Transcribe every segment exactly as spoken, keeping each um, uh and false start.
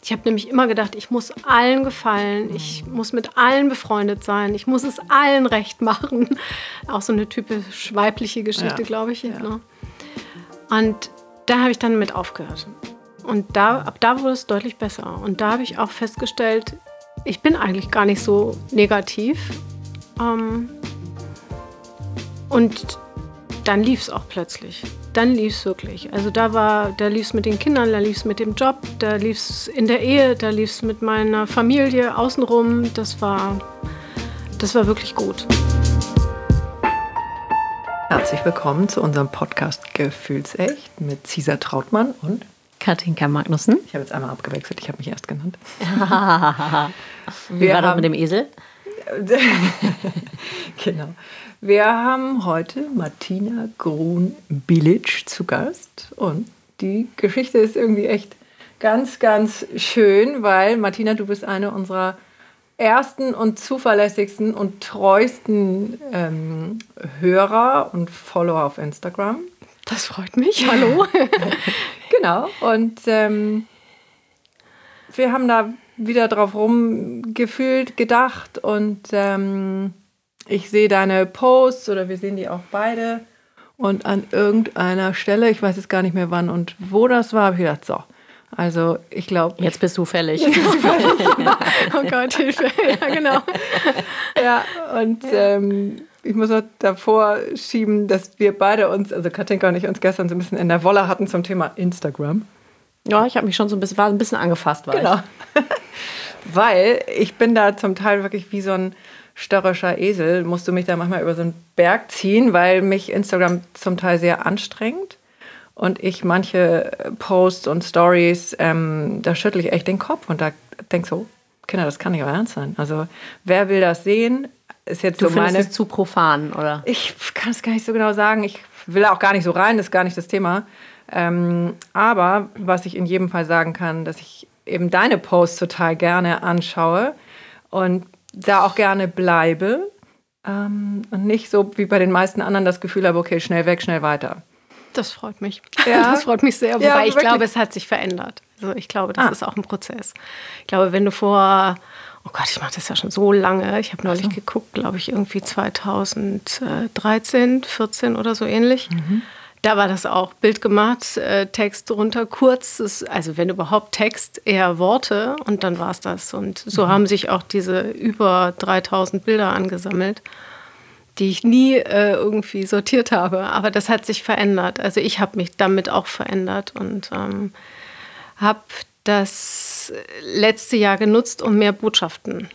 Ich habe nämlich immer gedacht, ich muss allen gefallen, ich muss mit allen befreundet sein, ich muss es allen recht machen. Auch so eine typisch weibliche Geschichte, ja. glaube ich. Ja. Ne? Und da habe ich dann mit aufgehört. Und da, ab da wurde es deutlich besser. Und da habe ich auch festgestellt, ich bin eigentlich gar nicht so negativ. Ähm, und dann lief es auch plötzlich. Dann lief es wirklich. Also da war, da lief es mit den Kindern, da lief es mit dem Job, da lief es in der Ehe, da lief es mit meiner Familie außenrum. Das war, das war wirklich gut. Herzlich willkommen zu unserem Podcast Gefühlsecht mit Cesar Trautmann und Katinka Magnussen. Ich habe jetzt einmal abgewechselt, ich habe mich erst genannt. Wie Wir war das mit dem Esel? Genau. Wir haben heute Martina Grun-Bilic zu Gast und die Geschichte ist irgendwie echt ganz, ganz schön, weil Martina, du bist eine unserer ersten und zuverlässigsten und treuesten ähm, Hörer und Follower auf Instagram. Das freut mich. Hallo. Genau. Und ähm, wir haben da wieder drauf rumgefühlt, gedacht und ähm, ich sehe deine Posts oder wir sehen die auch beide und an irgendeiner Stelle, ich weiß jetzt gar nicht mehr wann und wo das war, habe ich gedacht, so, also ich glaube... Jetzt bist du fällig. Jetzt bist du fällig. Oh Gott, Hilfe. Ja, genau. Ja, und ja. Ähm, ich muss noch davor schieben, dass wir beide uns, also Katinka und ich, uns gestern so ein bisschen in der Wolle hatten zum Thema Instagram. Ja, ich habe mich schon so ein bisschen, war ein bisschen angefasst. War genau. Weil ich bin da zum Teil wirklich wie so ein störrischer Esel, musst du mich da manchmal über so einen Berg ziehen, weil mich Instagram zum Teil sehr anstrengt und ich manche Posts und Stories, ähm, da schüttle ich echt den Kopf und da denke so, Kinder, das kann nicht euer Ernst sein. Also wer will das sehen? Ist jetzt du so meine. Findest es zu profan, oder? Ich kann es gar nicht so genau sagen. Ich will auch gar nicht so rein, das ist gar nicht das Thema. Ähm, aber was ich in jedem Fall sagen kann, dass ich eben deine Posts total gerne anschaue und da auch gerne bleibe ähm, und nicht so wie bei den meisten anderen das Gefühl habe, okay, schnell weg, schnell weiter. Das freut mich. Ja. Das freut mich sehr, wobei ja, ich glaube, es hat sich verändert. Also ich glaube, das ah. ist auch ein Prozess. Ich glaube, wenn du vor, oh Gott, ich mache das ja schon so lange, ich habe neulich so. geguckt, glaube ich, irgendwie zweitausenddreizehn, vierzehn oder so ähnlich. Mhm. Da war das auch Bild gemacht, äh, Text runter, kurz, ist, also wenn überhaupt Text, eher Worte und dann war es das. Und so mhm. haben sich auch diese über dreitausend Bilder angesammelt, die ich nie äh, irgendwie sortiert habe. Aber das hat sich verändert. Also ich habe mich damit auch verändert und ähm, habe das letzte Jahr genutzt, um mehr Botschaften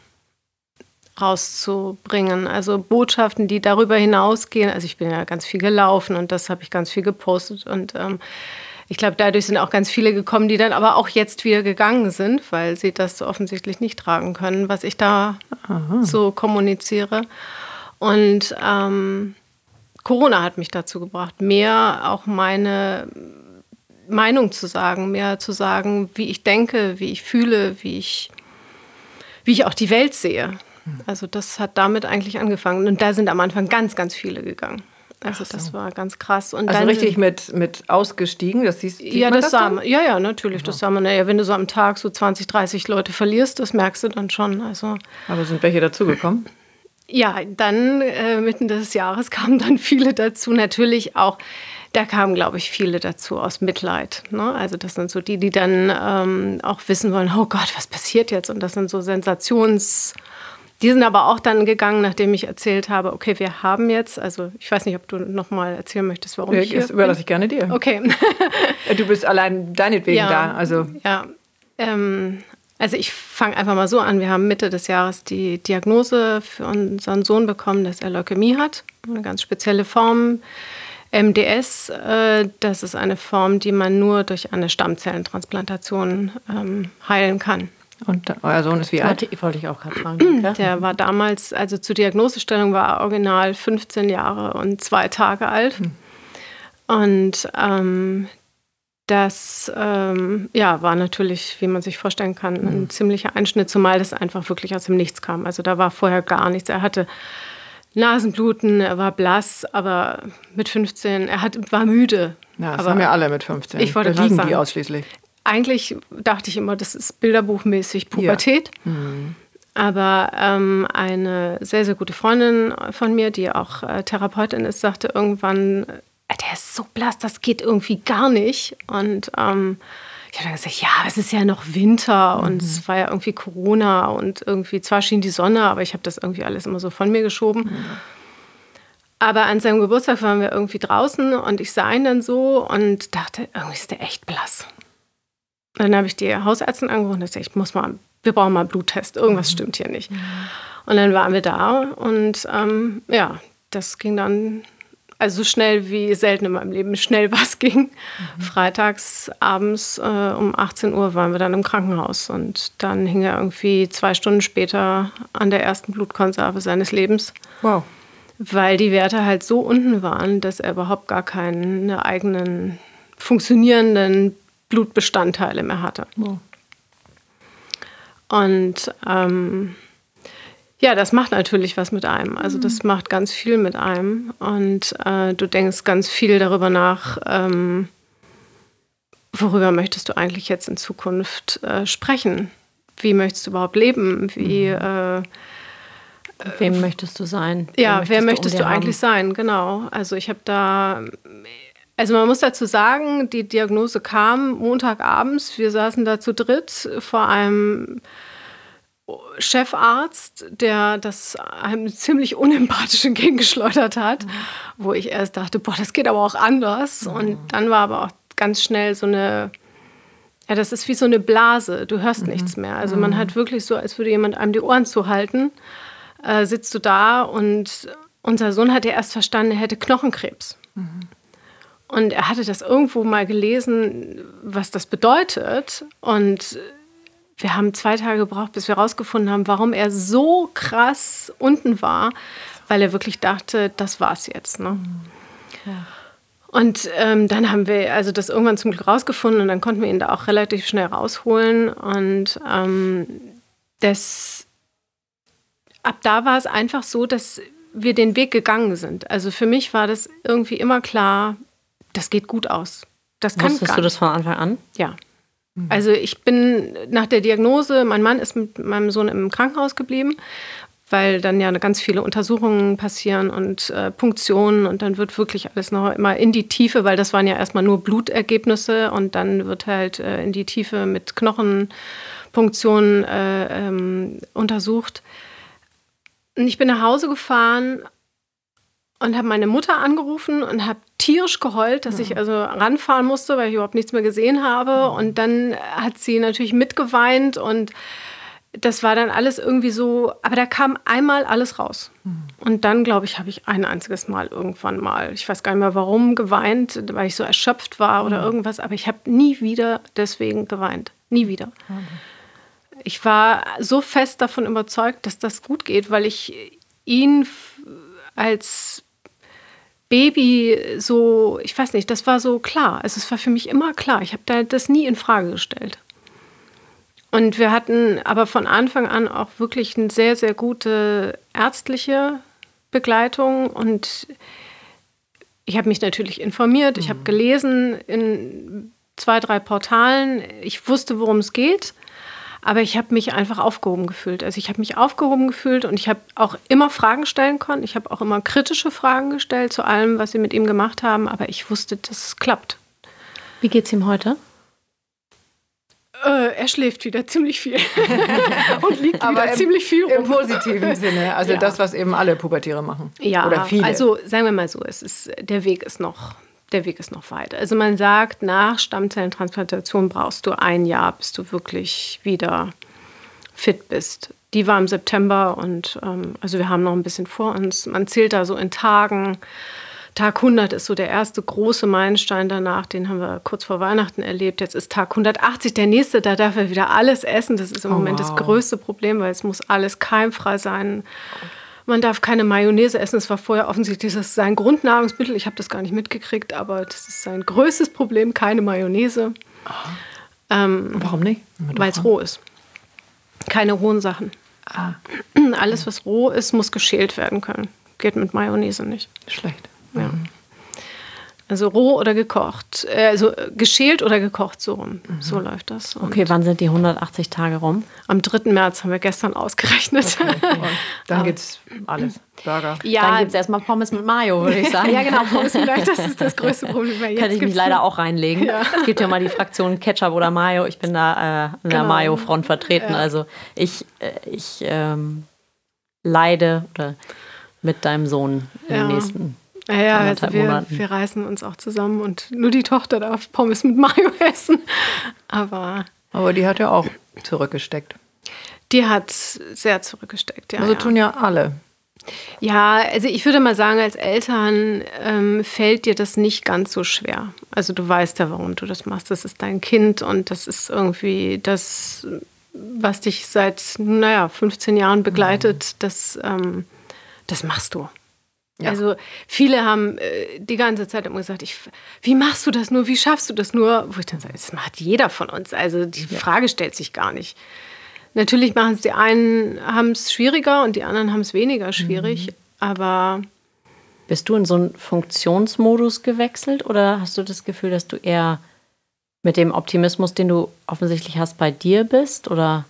rauszubringen. Also Botschaften, die darüber hinausgehen. Also ich bin ja ganz viel gelaufen und das habe ich ganz viel gepostet. Und ähm, ich glaube, dadurch sind auch ganz viele gekommen, die dann aber auch jetzt wieder gegangen sind, weil sie das so offensichtlich nicht tragen können, was ich da Aha. so kommuniziere. Und ähm, Corona hat mich dazu gebracht, mehr auch meine Meinung zu sagen, mehr zu sagen, wie ich denke, wie ich fühle, wie ich, wie ich auch die Welt sehe. Also das hat damit eigentlich angefangen. Und da sind am Anfang ganz, ganz viele gegangen. Also so. Das war ganz krass. Und also dann richtig mit, mit ausgestiegen? Das siehst, sieht ja, man das, das sah dann? man. Ja, ja, natürlich. Ja. Das sah man. Ja, wenn du so am Tag so zwanzig, dreißig Leute verlierst, das merkst du dann schon. Also, aber sind welche dazugekommen? Ja, dann äh, mitten des Jahres kamen dann viele dazu. Natürlich auch, da kamen, glaube ich, viele dazu aus Mitleid. Ne? Also das sind so die, die dann ähm, auch wissen wollen, oh Gott, was passiert jetzt? Und das sind so Sensations... Die sind aber auch dann gegangen, nachdem ich erzählt habe, okay, wir haben jetzt, also ich weiß nicht, ob du noch mal erzählen möchtest, warum ja, ich hier das überlasse ich gerne dir. Okay. Du bist allein deinetwegen ja, da. Also. Ja, ähm, also ich fange einfach mal so an. Wir haben Mitte des Jahres die Diagnose für unseren Sohn bekommen, dass er Leukämie hat. Eine ganz spezielle Form. M D S, äh, das ist eine Form, die man nur durch eine Stammzellentransplantation ähm, heilen kann. Und euer Sohn ist wie alt? Wollte ich auch gerade fragen. Der war damals, also zur Diagnosestellung war er original fünfzehn Jahre und zwei Tage alt. Hm. Und ähm, das ähm, ja, war natürlich, wie man sich vorstellen kann, ein hm. ziemlicher Einschnitt, zumal das einfach wirklich aus dem Nichts kam. Also da war vorher gar nichts. Er hatte Nasenbluten, er war blass, aber mit fünfzehn, er hat, war müde. Ja, das aber haben ja alle mit fünfzehn. Ich wollte da liegen sagen, die ausschließlich. eigentlich dachte ich immer, das ist bilderbuchmäßig Pubertät. Ja. Mhm. Aber ähm, eine sehr, sehr gute Freundin von mir, die auch äh, Therapeutin ist, sagte irgendwann, äh, der ist so blass, das geht irgendwie gar nicht. Und ähm, ich habe dann gesagt, ja, es ist ja noch Winter mhm. und es war ja irgendwie Corona und irgendwie, zwar schien die Sonne, aber ich habe das irgendwie alles immer so von mir geschoben. Mhm. Aber an seinem Geburtstag waren wir irgendwie draußen und ich sah ihn dann so und dachte, irgendwie ist der echt blass. Und dann habe ich die Hausärztin angerufen und gesagt, ich muss mal, wir brauchen mal einen Bluttest, irgendwas mhm. stimmt hier nicht. Mhm. Und dann waren wir da und ähm, ja, das ging dann, also so schnell wie selten in meinem Leben schnell was ging. Mhm. Freitags abends äh, um achtzehn Uhr waren wir dann im Krankenhaus und dann hing er irgendwie zwei Stunden später an der ersten Blutkonserve seines Lebens. Wow. Weil die Werte halt so unten waren, dass er überhaupt gar keine eigenen funktionierenden Blutbestandteile mehr hatte. Wow. Und ähm, ja, das macht natürlich was mit einem. Also das macht ganz viel mit einem. Und äh, du denkst ganz viel darüber nach, ähm, worüber möchtest du eigentlich jetzt in Zukunft äh, sprechen? Wie möchtest du überhaupt leben? Wie, äh, Wem möchtest du sein? Ja, möchtest wer möchtest du, um du eigentlich sein? Genau. Also ich habe da... Also man muss dazu sagen, die Diagnose kam Montagabends. Wir saßen da zu dritt vor einem Chefarzt, der das einem ziemlich unempathisch entgegengeschleudert hat, mhm. wo ich erst dachte, boah, das geht aber auch anders. Mhm. Und dann war aber auch ganz schnell so eine, ja, das ist wie so eine Blase. Du hörst mhm. nichts mehr. Also man hat wirklich so, als würde jemand einem die Ohren zuhalten, äh, sitzt du da und unser Sohn hat ja erst verstanden, er hätte Knochenkrebs. Mhm. Und er hatte das irgendwo mal gelesen, was das bedeutet. Und wir haben zwei Tage gebraucht, bis wir herausgefunden haben, warum er so krass unten war, weil er wirklich dachte, das war's jetzt. Ne? Ja. Und ähm, dann haben wir also das irgendwann zum Glück rausgefunden und dann konnten wir ihn da auch relativ schnell rausholen. Und ähm, das, ab da war es einfach so, dass wir den Weg gegangen sind. Also für mich war das irgendwie immer klar, das geht gut aus. Das kann Wusstest du das von Anfang an? Ja. Also ich bin nach der Diagnose, mein Mann ist mit meinem Sohn im Krankenhaus geblieben, weil dann ja ganz viele Untersuchungen passieren und äh, Punktionen und dann wird wirklich alles noch immer in die Tiefe, weil das waren ja erstmal nur Blutergebnisse und dann wird halt äh, in die Tiefe mit Knochenpunktionen äh, ähm, untersucht. Und ich bin nach Hause gefahren und habe meine Mutter angerufen und habe tierisch geheult, dass ich also ranfahren musste, weil ich überhaupt nichts mehr gesehen habe. Und dann hat sie natürlich mitgeweint und das war dann alles irgendwie so, aber da kam einmal alles raus. Und dann, glaube ich, habe ich ein einziges Mal irgendwann mal, ich weiß gar nicht mehr warum, geweint, weil ich so erschöpft war oder irgendwas, aber ich habe nie wieder deswegen geweint. Nie wieder. Ich war so fest davon überzeugt, dass das gut geht, weil ich ihn als Baby so, ich weiß nicht, das war so klar. Also es war für mich immer klar. Ich habe da das nie in Frage gestellt. Und wir hatten aber von Anfang an auch wirklich eine sehr, sehr gute ärztliche Begleitung. Und ich habe mich natürlich informiert. Ich habe gelesen in zwei, drei Portalen. Ich wusste, worum es geht. Aber ich habe mich einfach aufgehoben gefühlt. Also ich habe mich aufgehoben gefühlt und ich habe auch immer Fragen stellen können. Ich habe auch immer kritische Fragen gestellt zu allem, was sie mit ihm gemacht haben. Aber ich wusste, das klappt. Wie geht's ihm heute? Äh, er schläft wieder ziemlich viel und liegt aber wieder im, ziemlich viel rum. Im positiven Sinne, also ja. Das, was eben alle Pubertiere machen. Ja, oder viele. Also sagen wir mal so, es ist, der Weg ist noch... Der Weg ist noch weit. Also man sagt, nach Stammzellentransplantation brauchst du ein Jahr, bis du wirklich wieder fit bist. Die war im September und ähm, also wir haben noch ein bisschen vor uns. Man zählt da so in Tagen. Tag hundert ist so der erste große Meilenstein danach. Den haben wir kurz vor Weihnachten erlebt. Jetzt ist Tag hundertachtzig der nächste. Da darf er wieder alles essen. Das ist im oh, Moment wow. das größte Problem, weil es muss alles keimfrei sein. Man darf keine Mayonnaise essen. Es war vorher offensichtlich, das ist sein Grundnahrungsmittel. Ich habe das gar nicht mitgekriegt, aber das ist sein größtes Problem, keine Mayonnaise. Ähm, Warum nicht? Weil es roh ist. Keine rohen Sachen. Ah. Alles, was roh ist, muss geschält werden können. Geht mit Mayonnaise nicht. Schlecht. Ja. Also roh oder gekocht. Äh, also geschält oder gekocht, so rum. Mhm. So läuft das. Und okay, wann sind die hundertachtzig Tage rum? Am dritten März haben wir gestern ausgerechnet. Okay. Dann gibt's alles. Burger. Ja, dann gibt es erstmal Pommes mit Mayo, würde ich sagen. Ja, genau, Pommes mit Mayo, das ist das größte Problem. Jetzt Könnte ich mich leider auch reinlegen. Ja. Es gibt ja mal die Fraktion Ketchup oder Mayo. Ich bin da äh, in der Genau. Mayo-Front vertreten. Ja. Also ich, äh, ich ähm, leide oder mit deinem Sohn in Ja. den nächsten Ja, ja, also anderthalb wir, Monaten. wir reißen uns auch zusammen und nur die Tochter darf Pommes mit Mayo essen. Aber Aber die hat ja auch zurückgesteckt. die hat sehr zurückgesteckt. Ja, Also ja. tun ja alle. Ja, also ich würde mal sagen, als Eltern ähm, fällt dir das nicht ganz so schwer. Also du weißt ja, warum du das machst. Das ist dein Kind und das ist irgendwie das, was dich seit, naja, fünfzehn Jahren begleitet. Das, ähm, das machst du. Ja. Also viele haben äh, die ganze Zeit immer gesagt, ich, wie machst du das nur, wie schaffst du das nur? Wo ich dann sage, das macht jeder von uns. Also die Ja. Frage stellt sich gar nicht. Natürlich machen es die einen, haben es schwieriger und die anderen haben es weniger schwierig. Mhm. Aber Bist du in so einen Funktionsmodus gewechselt oder hast du das Gefühl, dass du eher mit dem Optimismus, den du offensichtlich hast, bei dir bist? Oder?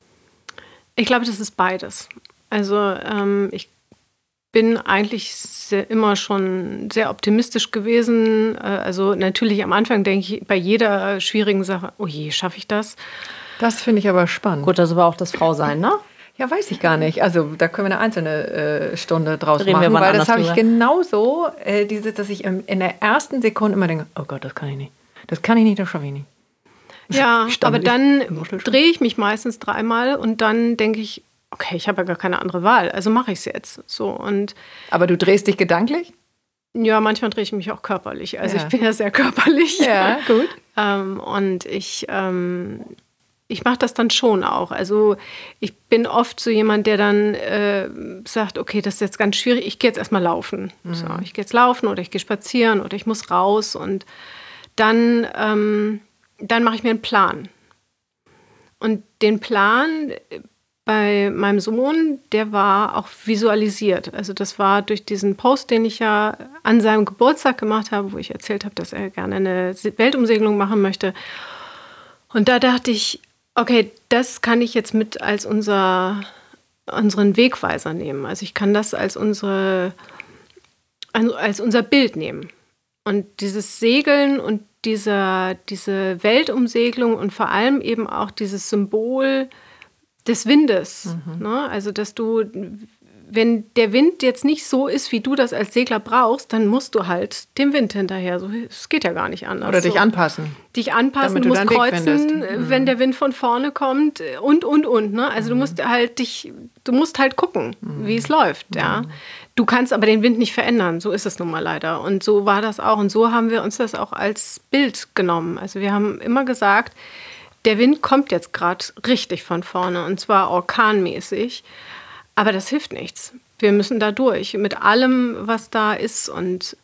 ich glaube, das ist beides. Also ähm, ich bin eigentlich sehr, immer schon sehr optimistisch gewesen. Äh, also natürlich am Anfang denke ich bei jeder schwierigen Sache, oh je, schaffe ich das? Das finde ich aber spannend. Gut, das ist aber auch das Frausein, ne? Ja, weiß ich gar nicht. Also da können wir eine einzelne äh, Stunde draus Reden wir machen, mal weil das anders habe ich drüber. genauso, äh, diese, dass ich im, in der ersten Sekunde immer denke, oh Gott, das kann ich nicht. Das kann ich nicht, das schaffe ich nicht. Ja, Stammel aber dann im Muschelschluck. drehe ich mich meistens dreimal und dann denke ich, okay, ich habe ja gar keine andere Wahl, also mache ich es jetzt. So und Aber du drehst dich gedanklich? ja, manchmal drehe ich mich auch körperlich. Also Ja. ich bin ja sehr körperlich. Ja, gut. Ähm, und ich, ähm, ich mache das dann schon auch. Also ich bin oft so jemand, der dann äh, sagt, okay, das ist jetzt ganz schwierig, ich gehe jetzt erstmal laufen. Mhm. So, ich gehe jetzt laufen oder ich gehe spazieren oder ich muss raus. Und dann, ähm, dann mache ich mir einen Plan. Und den Plan bei meinem Sohn, der war auch visualisiert. Also das war durch diesen Post, den ich ja an seinem Geburtstag gemacht habe, wo ich erzählt habe, dass er gerne eine Weltumsegelung machen möchte. Und da dachte ich, okay, das kann ich jetzt mit als unser, unseren Wegweiser nehmen. Also ich kann das als, unsere, als unser Bild nehmen. Und dieses Segeln und dieser, diese Weltumsegelung und vor allem eben auch dieses Symbol des Windes. Mhm. Ne? Also, dass du, wenn der Wind jetzt nicht so ist, wie du das als Segler brauchst, dann musst du halt dem Wind hinterher. So, es geht ja gar nicht anders. Oder dich so. anpassen. Dich anpassen, Damit du du musst deinen Weg kreuzen, findest. Mhm. wenn der Wind von vorne kommt und, und, und. Ne? Also, du musst halt dich, du musst halt gucken, Mhm. wie es läuft. Ja? Du kannst aber den Wind nicht verändern. So ist es nun mal leider. Und so war das auch. Und so haben wir uns das auch als Bild genommen. Also, wir haben immer gesagt, der Wind kommt jetzt gerade richtig von vorne und zwar orkanmäßig. Aber das hilft nichts. Wir müssen da durch mit allem, was da ist. Und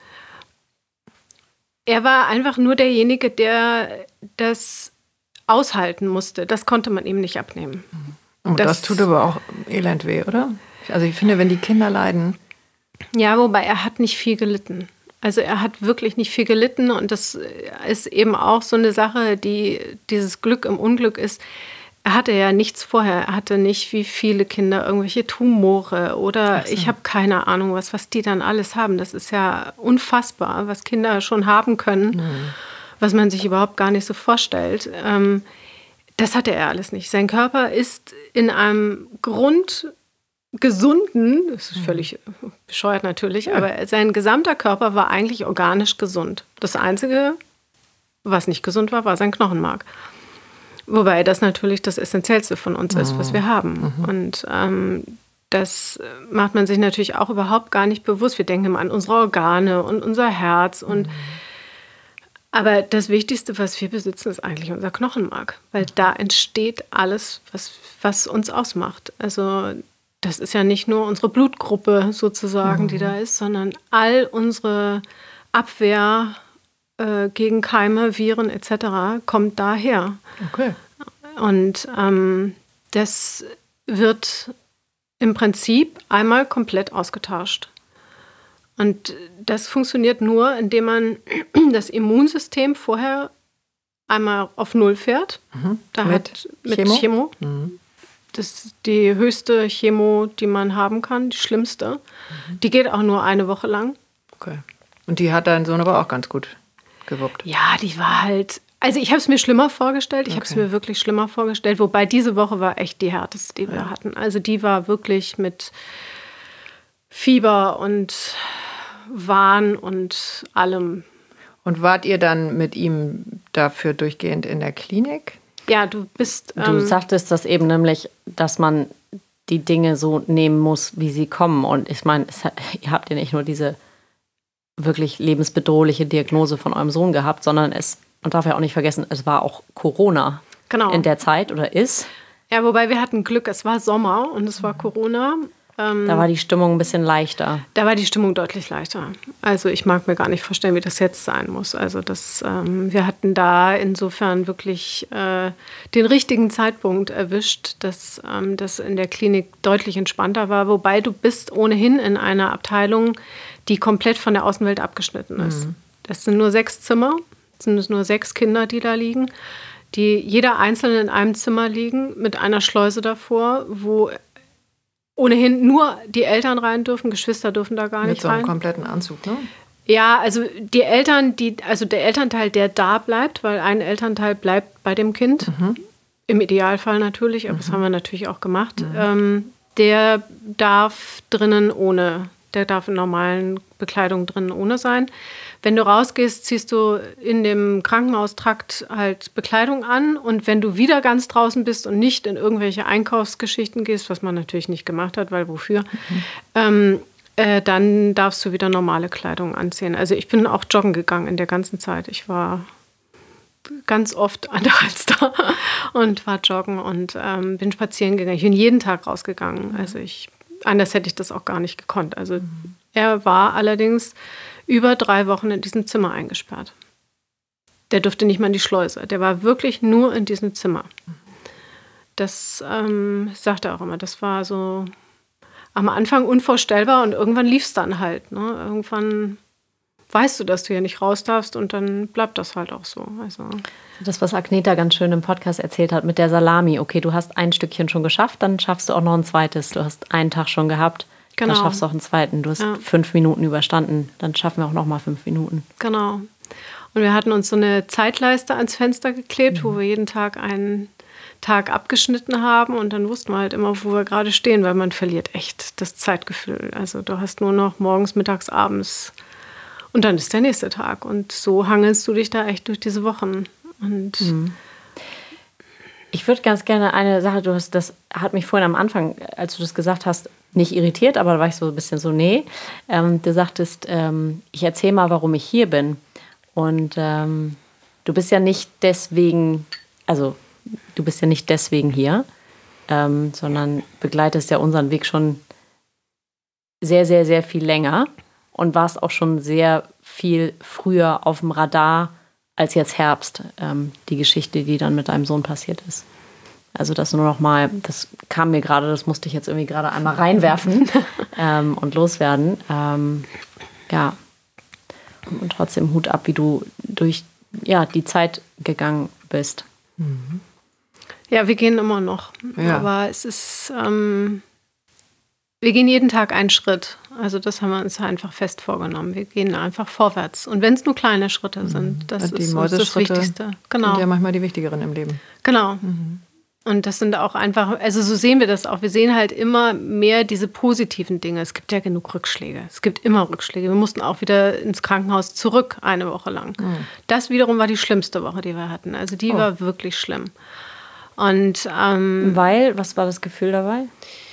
er war einfach nur derjenige, der das aushalten musste. Das konnte man ihm nicht abnehmen. Und das, das tut aber auch elend weh, oder? Also ich finde, wenn die Kinder leiden. Ja, wobei er hat nicht viel gelitten. Also er hat wirklich nicht viel gelitten und das ist eben auch so eine Sache, die dieses Glück im Unglück ist. Er hatte ja nichts vorher. Er hatte nicht wie viele Kinder irgendwelche Tumore oder so. Ich habe keine Ahnung, was, was die dann alles haben. Das ist ja unfassbar, was Kinder schon haben können, mhm. was man sich überhaupt gar nicht so vorstellt. Ähm, das hatte er alles nicht. Sein Körper ist in einem Grund gesunden, das ist völlig bescheuert natürlich, ja. aber sein gesamter Körper war eigentlich organisch gesund. Das Einzige, was nicht gesund war, war sein Knochenmark. Wobei das natürlich das Essentiellste von uns ist, was wir haben. Mhm. Und ähm, das macht man sich natürlich auch überhaupt gar nicht bewusst. Wir denken immer an unsere Organe und unser Herz. Und mhm. aber das Wichtigste, was wir besitzen, ist eigentlich unser Knochenmark. Weil da entsteht alles, was, was uns ausmacht. Also das ist ja nicht nur unsere Blutgruppe sozusagen, mhm. die da ist, sondern all unsere Abwehr äh, gegen Keime, Viren et cetera kommt daher. Okay. Und ähm, das wird im Prinzip einmal komplett ausgetauscht. Und das funktioniert nur, indem man das Immunsystem vorher einmal auf Null fährt. Mhm. Da mit hat, mit Chemo? Chemo. Mhm. Das ist die höchste Chemo, die man haben kann, die schlimmste. Mhm. Die geht auch nur eine Woche lang. Okay. Und die hat dein Sohn aber auch ganz gut gewuppt. Ja, die war halt... Also ich habe es mir schlimmer vorgestellt. Ich okay. habe es mir wirklich schlimmer vorgestellt. Wobei diese Woche war echt die härteste, die wir ja. hatten. Also die war wirklich mit Fieber und Wahn und allem. Und wart ihr dann mit ihm dafür durchgehend in der Klinik? Ja, du bist... Du ähm, sagtest das eben nämlich, dass man die Dinge so nehmen muss, wie sie kommen. Und ich meine, ihr habt ja nicht nur diese wirklich lebensbedrohliche Diagnose von eurem Sohn gehabt, sondern es, man darf ja auch nicht vergessen, es war auch Corona genau. in der Zeit oder ist. Ja, wobei wir hatten Glück, es war Sommer und es war Corona. Ähm, da war die Stimmung ein bisschen leichter. Da war die Stimmung deutlich leichter. Also ich mag mir gar nicht vorstellen, wie das jetzt sein muss. Also das, ähm, wir hatten da insofern wirklich äh, den richtigen Zeitpunkt erwischt, dass ähm, das in der Klinik deutlich entspannter war. Wobei du bist ohnehin in einer Abteilung, die komplett von der Außenwelt abgeschnitten ist. Mhm. Das sind nur sechs Zimmer, es sind nur sechs Kinder, die da liegen, die jeder einzeln in einem Zimmer liegen, mit einer Schleuse davor, wo ohnehin nur die Eltern rein dürfen, Geschwister dürfen da gar mit nicht so einem rein. Kompletten Anzug, ne? Ja, also die Eltern, die, also der Elternteil, der da bleibt, weil ein Elternteil bleibt bei dem Kind, mhm. im Idealfall natürlich, aber mhm. das haben wir natürlich auch gemacht, mhm. ähm, der darf drinnen ohne, der darf in normalen Bekleidung drinnen ohne sein. Wenn du rausgehst, ziehst du in dem Krankenhaustrakt halt Bekleidung an. Und wenn du wieder ganz draußen bist und nicht in irgendwelche Einkaufsgeschichten gehst, was man natürlich nicht gemacht hat, weil wofür, mhm. ähm, äh, dann darfst du wieder normale Kleidung anziehen. Also ich bin auch joggen gegangen in der ganzen Zeit. Ich war ganz oft an der Alster und war joggen und ähm, bin spazieren gegangen. Ich bin jeden Tag rausgegangen. Also ich, anders hätte ich das auch gar nicht gekonnt. Also mhm. er war allerdings über drei Wochen in diesem Zimmer eingesperrt. Der durfte nicht mal in die Schleuse. Der war wirklich nur in diesem Zimmer. Das ähm, sagt er auch immer. Das war so am Anfang unvorstellbar und irgendwann lief es dann halt. Ne? Irgendwann weißt du, dass du hier nicht raus darfst und dann bleibt das halt auch so. Also das, was Agneta ganz schön im Podcast erzählt hat mit der Salami. Okay, du hast ein Stückchen schon geschafft, dann schaffst du auch noch ein zweites. Du hast einen Tag schon gehabt. Genau. Dann schaffst du auch einen zweiten. Du hast ja. fünf Minuten überstanden. Dann schaffen wir auch noch mal fünf Minuten. Genau. Und wir hatten uns so eine Zeitleiste ans Fenster geklebt, mhm. wo wir jeden Tag einen Tag abgeschnitten haben. Und dann wussten wir halt immer, wo wir gerade stehen, weil man verliert echt das Zeitgefühl. Also du hast nur noch morgens, mittags, abends und dann ist der nächste Tag. Und so hangelst du dich da echt durch diese Wochen. Und mhm. ich würde ganz gerne eine Sache, du hast, das hat mich vorhin am Anfang, als du das gesagt hast, nicht irritiert, aber da war ich so ein bisschen so, nee. Ähm, du sagtest, ähm, ich erzähle mal, warum ich hier bin. Und ähm, du bist ja nicht deswegen, also du bist ja nicht deswegen hier, ähm, sondern begleitest ja unseren Weg schon sehr, sehr, sehr viel länger und warst auch schon sehr viel früher auf dem Radar als jetzt Herbst, ähm, die Geschichte, die dann mit deinem Sohn passiert ist. Also das nur noch mal, das kam mir gerade, das musste ich jetzt irgendwie gerade einmal reinwerfen ähm, und loswerden. Ähm, ja, und trotzdem Hut ab, wie du durch ja, die Zeit gegangen bist. Mhm. Ja, wir gehen immer noch. Ja. Aber es ist, ähm, wir gehen jeden Tag einen Schritt. Also das haben wir uns einfach fest vorgenommen. Wir gehen einfach vorwärts. Und wenn es nur kleine Schritte sind, das die ist uns das Wichtigste. Genau. Sind ja manchmal die wichtigeren im Leben. Genau. Mhm. Und das sind auch einfach, also so sehen wir das auch. Wir sehen halt immer mehr diese positiven Dinge. Es gibt ja genug Rückschläge. Es gibt immer Rückschläge. Wir mussten auch wieder ins Krankenhaus zurück, eine Woche lang. Mhm. Das wiederum war die schlimmste Woche, die wir hatten. Also die oh. war wirklich schlimm. Und ähm, weil, was war das Gefühl dabei?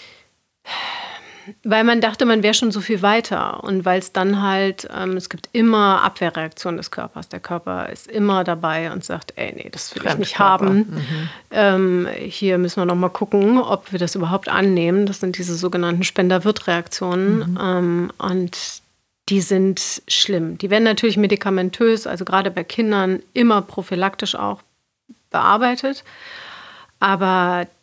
Weil man dachte, man wäre schon so viel weiter. Und weil es dann halt, ähm, es gibt immer Abwehrreaktionen des Körpers. Der Körper ist immer dabei und sagt, ey, nee, das will ich nicht haben. Mhm. Ähm, hier müssen wir noch mal gucken, ob wir das überhaupt annehmen. Das sind diese sogenannten Spender-Wirt-Reaktionen. Mhm. Ähm, und die sind schlimm. Die werden natürlich medikamentös, also gerade bei Kindern, immer prophylaktisch auch bearbeitet. Aber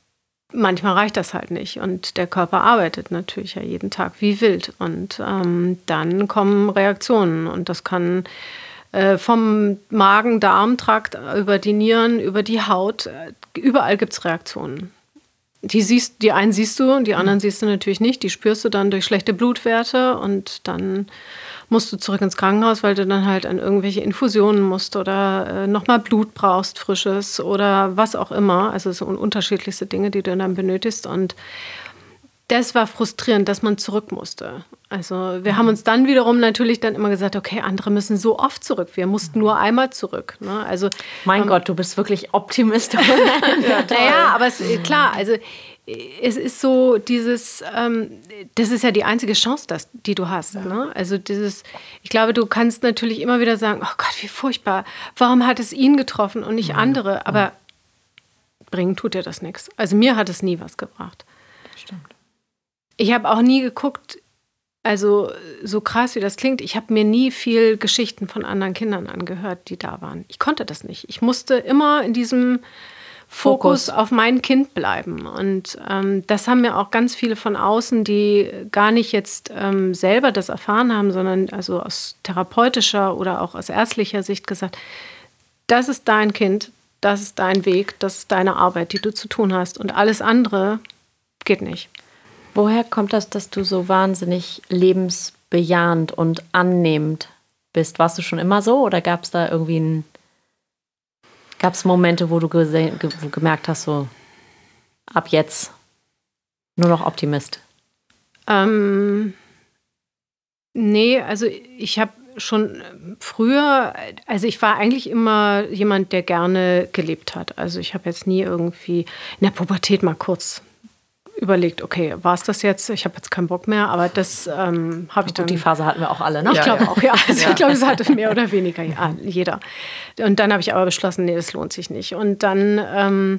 manchmal reicht das halt nicht. Und der Körper arbeitet natürlich ja jeden Tag wie wild. Und ähm, dann kommen Reaktionen. Und das kann äh, vom Magen-Darm-Trakt über die Nieren, über die Haut, äh, überall gibt es Reaktionen. Die, siehst, die einen siehst du und die anderen siehst du natürlich nicht. Die spürst du dann durch schlechte Blutwerte und dann musst du zurück ins Krankenhaus, weil du dann halt an irgendwelche Infusionen musst oder äh, nochmal Blut brauchst, frisches oder was auch immer. Also so unterschiedlichste Dinge, die du dann benötigst. Und das war frustrierend, dass man zurück musste. Also wir haben uns dann wiederum natürlich dann immer gesagt, okay, andere müssen so oft zurück. Wir mussten nur einmal zurück. Ne? Also, mein ähm, Gott, du bist wirklich Optimist. ja, naja, aber es, klar, also es ist so dieses, ähm, das ist ja die einzige Chance, das, die du hast. Ja. Ne? Also dieses, ich glaube, du kannst natürlich immer wieder sagen, oh Gott, wie furchtbar. Warum hat es ihn getroffen und nicht ja. andere? Aber bringen tut dir das nichts. Also mir hat es nie was gebracht. Das stimmt. Ich habe auch nie geguckt, also so krass wie das klingt, ich habe mir nie viel Geschichten von anderen Kindern angehört, die da waren. Ich konnte das nicht. Ich musste immer in diesem Fokus, Fokus. auf mein Kind bleiben. Und ähm, das haben mir auch ganz viele von außen, die gar nicht jetzt ähm, selber das erfahren haben, sondern also aus therapeutischer oder auch aus ärztlicher Sicht gesagt, das ist dein Kind, das ist dein Weg, das ist deine Arbeit, die du zu tun hast. Und alles andere geht nicht. Woher kommt das, dass du so wahnsinnig lebensbejahend und annehmend bist? Warst du schon immer so oder gab es da irgendwie ein, gab es Momente, wo du gesehen, ge, wo gemerkt hast, so ab jetzt nur noch Optimist? Ähm, nee, also ich habe schon früher, also ich war eigentlich immer jemand, der gerne gelebt hat. Also ich habe jetzt nie irgendwie in der Pubertät mal kurz überlegt, okay, war es das jetzt? Ich habe jetzt keinen Bock mehr, aber das ähm, habe ich dann... Die Phase hatten wir auch alle, ne? Ich glaube ja, ja. auch, ja. Also ja. Ich glaube, das hatte mehr oder weniger ja, jeder. Und dann habe ich aber beschlossen, nee, das lohnt sich nicht. Und dann, ähm,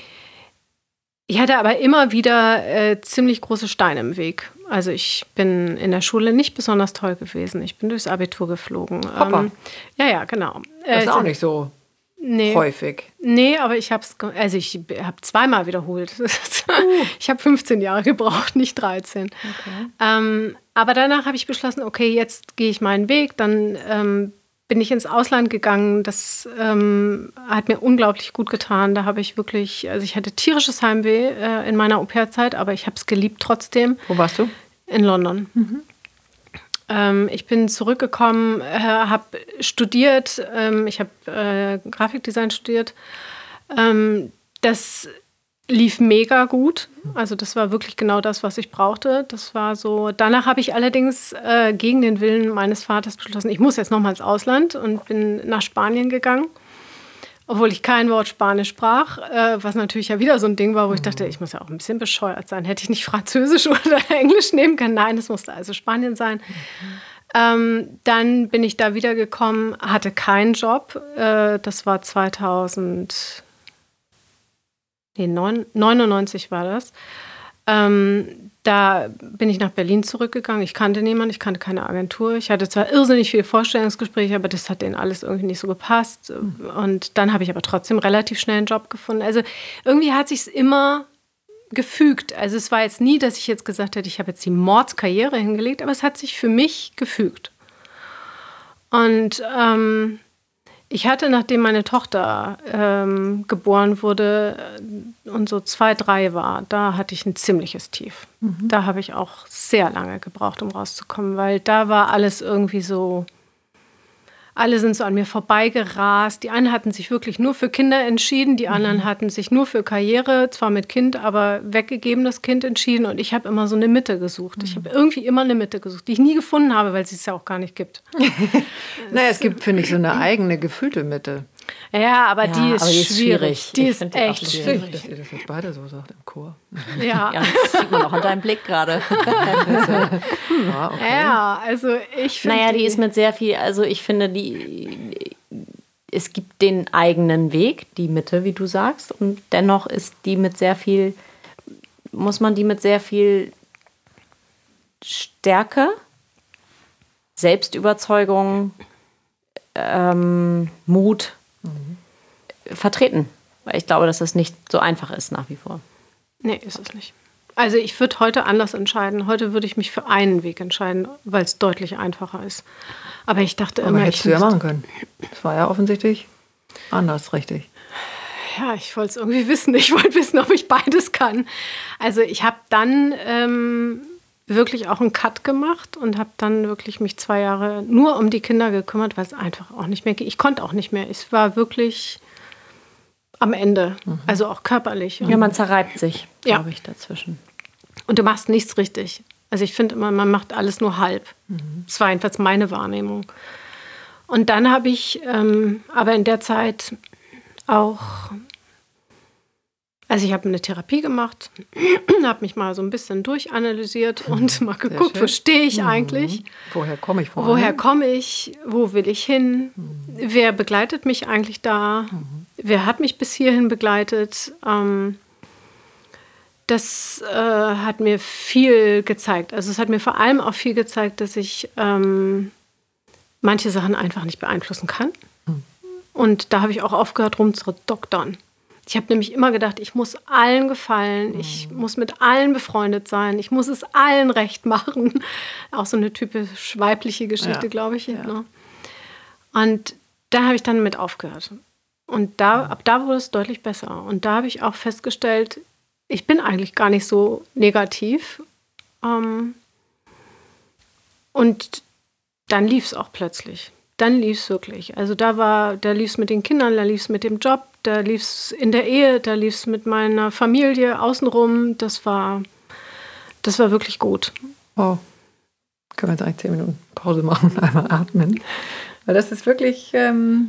ich hatte aber immer wieder äh, ziemlich große Steine im Weg. Also ich bin in der Schule nicht besonders toll gewesen. Ich bin durchs Abitur geflogen. Hoppa. Ähm, ja, ja, genau. Das ist äh, auch nicht so... Nee. Häufig. Nee, aber ich habe es, also ich habe zweimal wiederholt. Ich habe fünfzehn Jahre gebraucht, nicht dreizehn. Okay. Ähm, aber danach habe ich beschlossen, okay, jetzt gehe ich meinen Weg. Dann ähm, bin ich ins Ausland gegangen. Das ähm, hat mir unglaublich gut getan. Da habe ich wirklich, also ich hatte tierisches Heimweh äh, in meiner Au-pair-Zeit, aber ich habe es geliebt trotzdem. Wo warst du? In London. Mhm. Ähm, ich bin zurückgekommen, äh, habe studiert, ähm, ich habe äh, Grafikdesign studiert. Ähm, das lief mega gut. Also das war wirklich genau das, was ich brauchte. Das war so. Danach habe ich allerdings äh, gegen den Willen meines Vaters beschlossen, ich muss jetzt noch mal ins Ausland und bin nach Spanien gegangen. Obwohl ich kein Wort Spanisch sprach, äh, was natürlich ja wieder so ein Ding war, wo ich dachte, ich muss ja auch ein bisschen bescheuert sein. Hätte ich nicht Französisch oder Englisch nehmen können? Nein, es musste also Spanien sein. Mhm. Ähm, dann bin ich da wiedergekommen, hatte keinen Job. Äh, das war zweitausend, nee, neunundneunzig war das. Ähm, da bin ich nach Berlin zurückgegangen. Ich kannte niemanden, ich kannte keine Agentur. Ich hatte zwar irrsinnig viele Vorstellungsgespräche, aber das hat denen alles irgendwie nicht so gepasst. Und dann habe ich aber trotzdem relativ schnell einen Job gefunden. Also irgendwie hat sich es immer gefügt. Also es war jetzt nie, dass ich jetzt gesagt hätte, ich habe jetzt die Mordskarriere hingelegt, aber es hat sich für mich gefügt. Und ähm, ich hatte, nachdem meine Tochter ähm, geboren wurde und so zwei, drei war, da hatte ich ein ziemliches Tief. Mhm. Da habe ich auch sehr lange gebraucht, um rauszukommen, weil da war alles irgendwie so, alle sind so an mir vorbeigerast. Die einen hatten sich wirklich nur für Kinder entschieden, die anderen mhm. hatten sich nur für Karriere, zwar mit Kind, aber weggegebenes Kind entschieden. Und ich habe immer so eine Mitte gesucht. Mhm. Ich habe irgendwie immer eine Mitte gesucht, die ich nie gefunden habe, weil es es ja auch gar nicht gibt. Naja, es gibt, finde ich, so eine eigene gefühlte Mitte. Ja, aber ja, die ist aber die schwierig. schwierig. Die ich ist echt die schwierig. Dass ihr das jetzt beide so sagt im Chor. Ja, ja das sieht man auch an deinem Blick gerade. ja, okay. ja, also ich finde. Naja, die, die ist mit sehr viel, also ich finde, die, es gibt den eigenen Weg, die Mitte, wie du sagst, und dennoch ist die mit sehr viel, muss man die mit sehr viel Stärke, Selbstüberzeugung, ähm, Mut mhm. vertreten. Weil ich glaube, dass das nicht so einfach ist nach wie vor. Nee, ist es nicht. Also ich würde heute anders entscheiden. Heute würde ich mich für einen Weg entscheiden, weil es deutlich einfacher ist. Aber ich dachte Aber immer, hättest ich du ja müsste- machen können. Das war ja offensichtlich anders, richtig. Ja, ich wollte es irgendwie wissen. Ich wollte wissen, ob ich beides kann. Also ich habe dann ähm, wirklich auch einen Cut gemacht und habe dann wirklich mich zwei Jahre nur um die Kinder gekümmert, weil es einfach auch nicht mehr geht. Ich konnte auch nicht mehr. Ich war wirklich am Ende, mhm. also auch körperlich. Ja, man zerreibt sich, Ja. glaube ich, dazwischen. Und du machst nichts richtig. Also ich finde immer, man macht alles nur halb. Mhm. Das war jedenfalls meine Wahrnehmung. Und dann habe ich ähm, aber in der Zeit auch, also ich habe eine Therapie gemacht, habe mich mal so ein bisschen durchanalysiert und mal geguckt, schön. wo stehe ich eigentlich, Woher komme ich vor woher allem? komme ich, wo will ich hin, wer begleitet mich eigentlich da, wer hat mich bis hierhin begleitet. Ähm, das äh, hat mir viel gezeigt. Also es hat mir vor allem auch viel gezeigt, dass ich ähm, manche Sachen einfach nicht beeinflussen kann. Und da habe ich auch aufgehört rumzudoktern. Ich habe nämlich immer gedacht, ich muss allen gefallen, ich muss mit allen befreundet sein, ich muss es allen recht machen. Auch so eine typisch weibliche Geschichte, Ja. glaube ich. Ja. Ne? Und da habe ich dann mit aufgehört. Und da, ab da wurde es deutlich besser. Und da habe ich auch festgestellt, ich bin eigentlich gar nicht so negativ. Ähm, und dann lief es auch plötzlich. Dann lief es wirklich. Also da war, da lief es mit den Kindern, da lief es mit dem Job, da lief es in der Ehe, da lief es mit meiner Familie außenrum. Das war, das war wirklich gut. Oh, können wir jetzt eigentlich zehn Minuten Pause machen und einmal atmen? Weil das ist wirklich, ähm,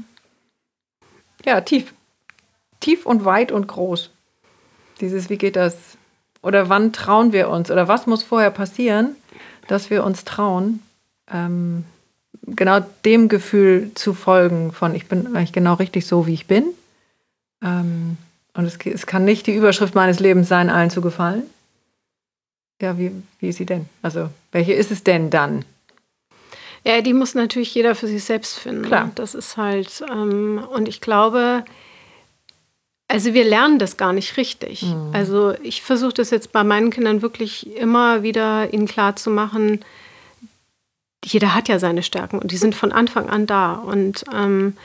ja, tief. Tief und weit und groß. Dieses, wie geht das? Oder wann trauen wir uns? Oder was muss vorher passieren, dass wir uns trauen, ähm, genau dem Gefühl zu folgen von, ich bin eigentlich genau richtig so, wie ich bin. Ähm, und es, es kann nicht die Überschrift meines Lebens sein, allen zu gefallen. Ja, wie, wie ist sie denn? Also, welche ist es denn dann? Ja, die muss natürlich jeder für sich selbst finden. Klar. Das ist halt, ähm, und ich glaube, also wir lernen das gar nicht richtig. Mhm. Also ich versuche das jetzt bei meinen Kindern wirklich immer wieder ihnen klar zu machen, jeder hat ja seine Stärken und die sind von Anfang an da. Und ähm,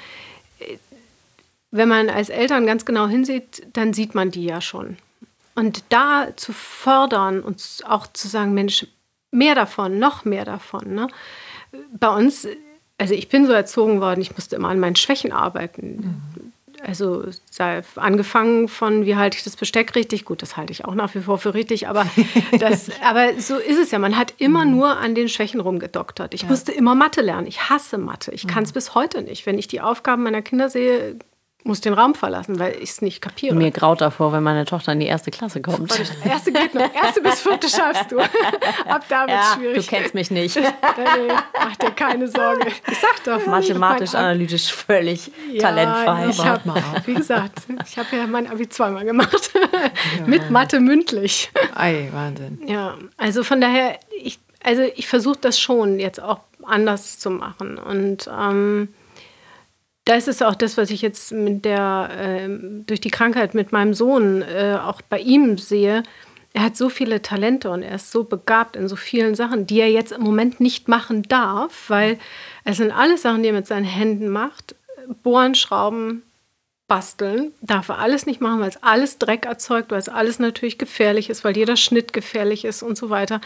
wenn man als Eltern ganz genau hinsieht, dann sieht man die ja schon. Und da zu fördern und auch zu sagen, Mensch, mehr davon, noch mehr davon. Ne? Bei uns, also ich bin so erzogen worden, ich musste immer an meinen Schwächen arbeiten. Mhm. Also sei angefangen von, wie halte ich das Besteck richtig? Gut, das halte ich auch nach wie vor für richtig, aber, das, aber so ist es ja. Man hat immer mhm. nur an den Schwächen rumgedoktert. Ich ja. musste immer Mathe lernen. Ich hasse Mathe. Ich mhm. kann es bis heute nicht. Wenn ich die Aufgaben meiner Kinder sehe, muss den Raum verlassen, weil ich es nicht kapiere. Mir graut davor, wenn meine Tochter in die erste Klasse kommt. Erste geht noch. Erste bis vierte schaffst du. Ab da wird es ja, schwierig. Du kennst mich nicht. Nee, nee, mach dir keine Sorge. Ich sag doch. Mathematisch, analytisch völlig ja, talentfrei. Ich hab, wie gesagt, ich habe ja mein Abi zweimal gemacht. Ja. Mit Mathe mündlich. Ei, Wahnsinn. Ja, also von daher, ich, also ich versuche das schon jetzt auch anders zu machen. Und ähm, das ist auch das, was ich jetzt mit der, äh, durch die Krankheit mit meinem Sohn äh, auch bei ihm sehe. Er hat so viele Talente und er ist so begabt in so vielen Sachen, die er jetzt im Moment nicht machen darf, weil es sind alles Sachen, die er mit seinen Händen macht. Bohren, Schrauben, basteln, darf er alles nicht machen, weil es alles Dreck erzeugt, weil es alles natürlich gefährlich ist, weil jeder Schnitt gefährlich ist und so weiter.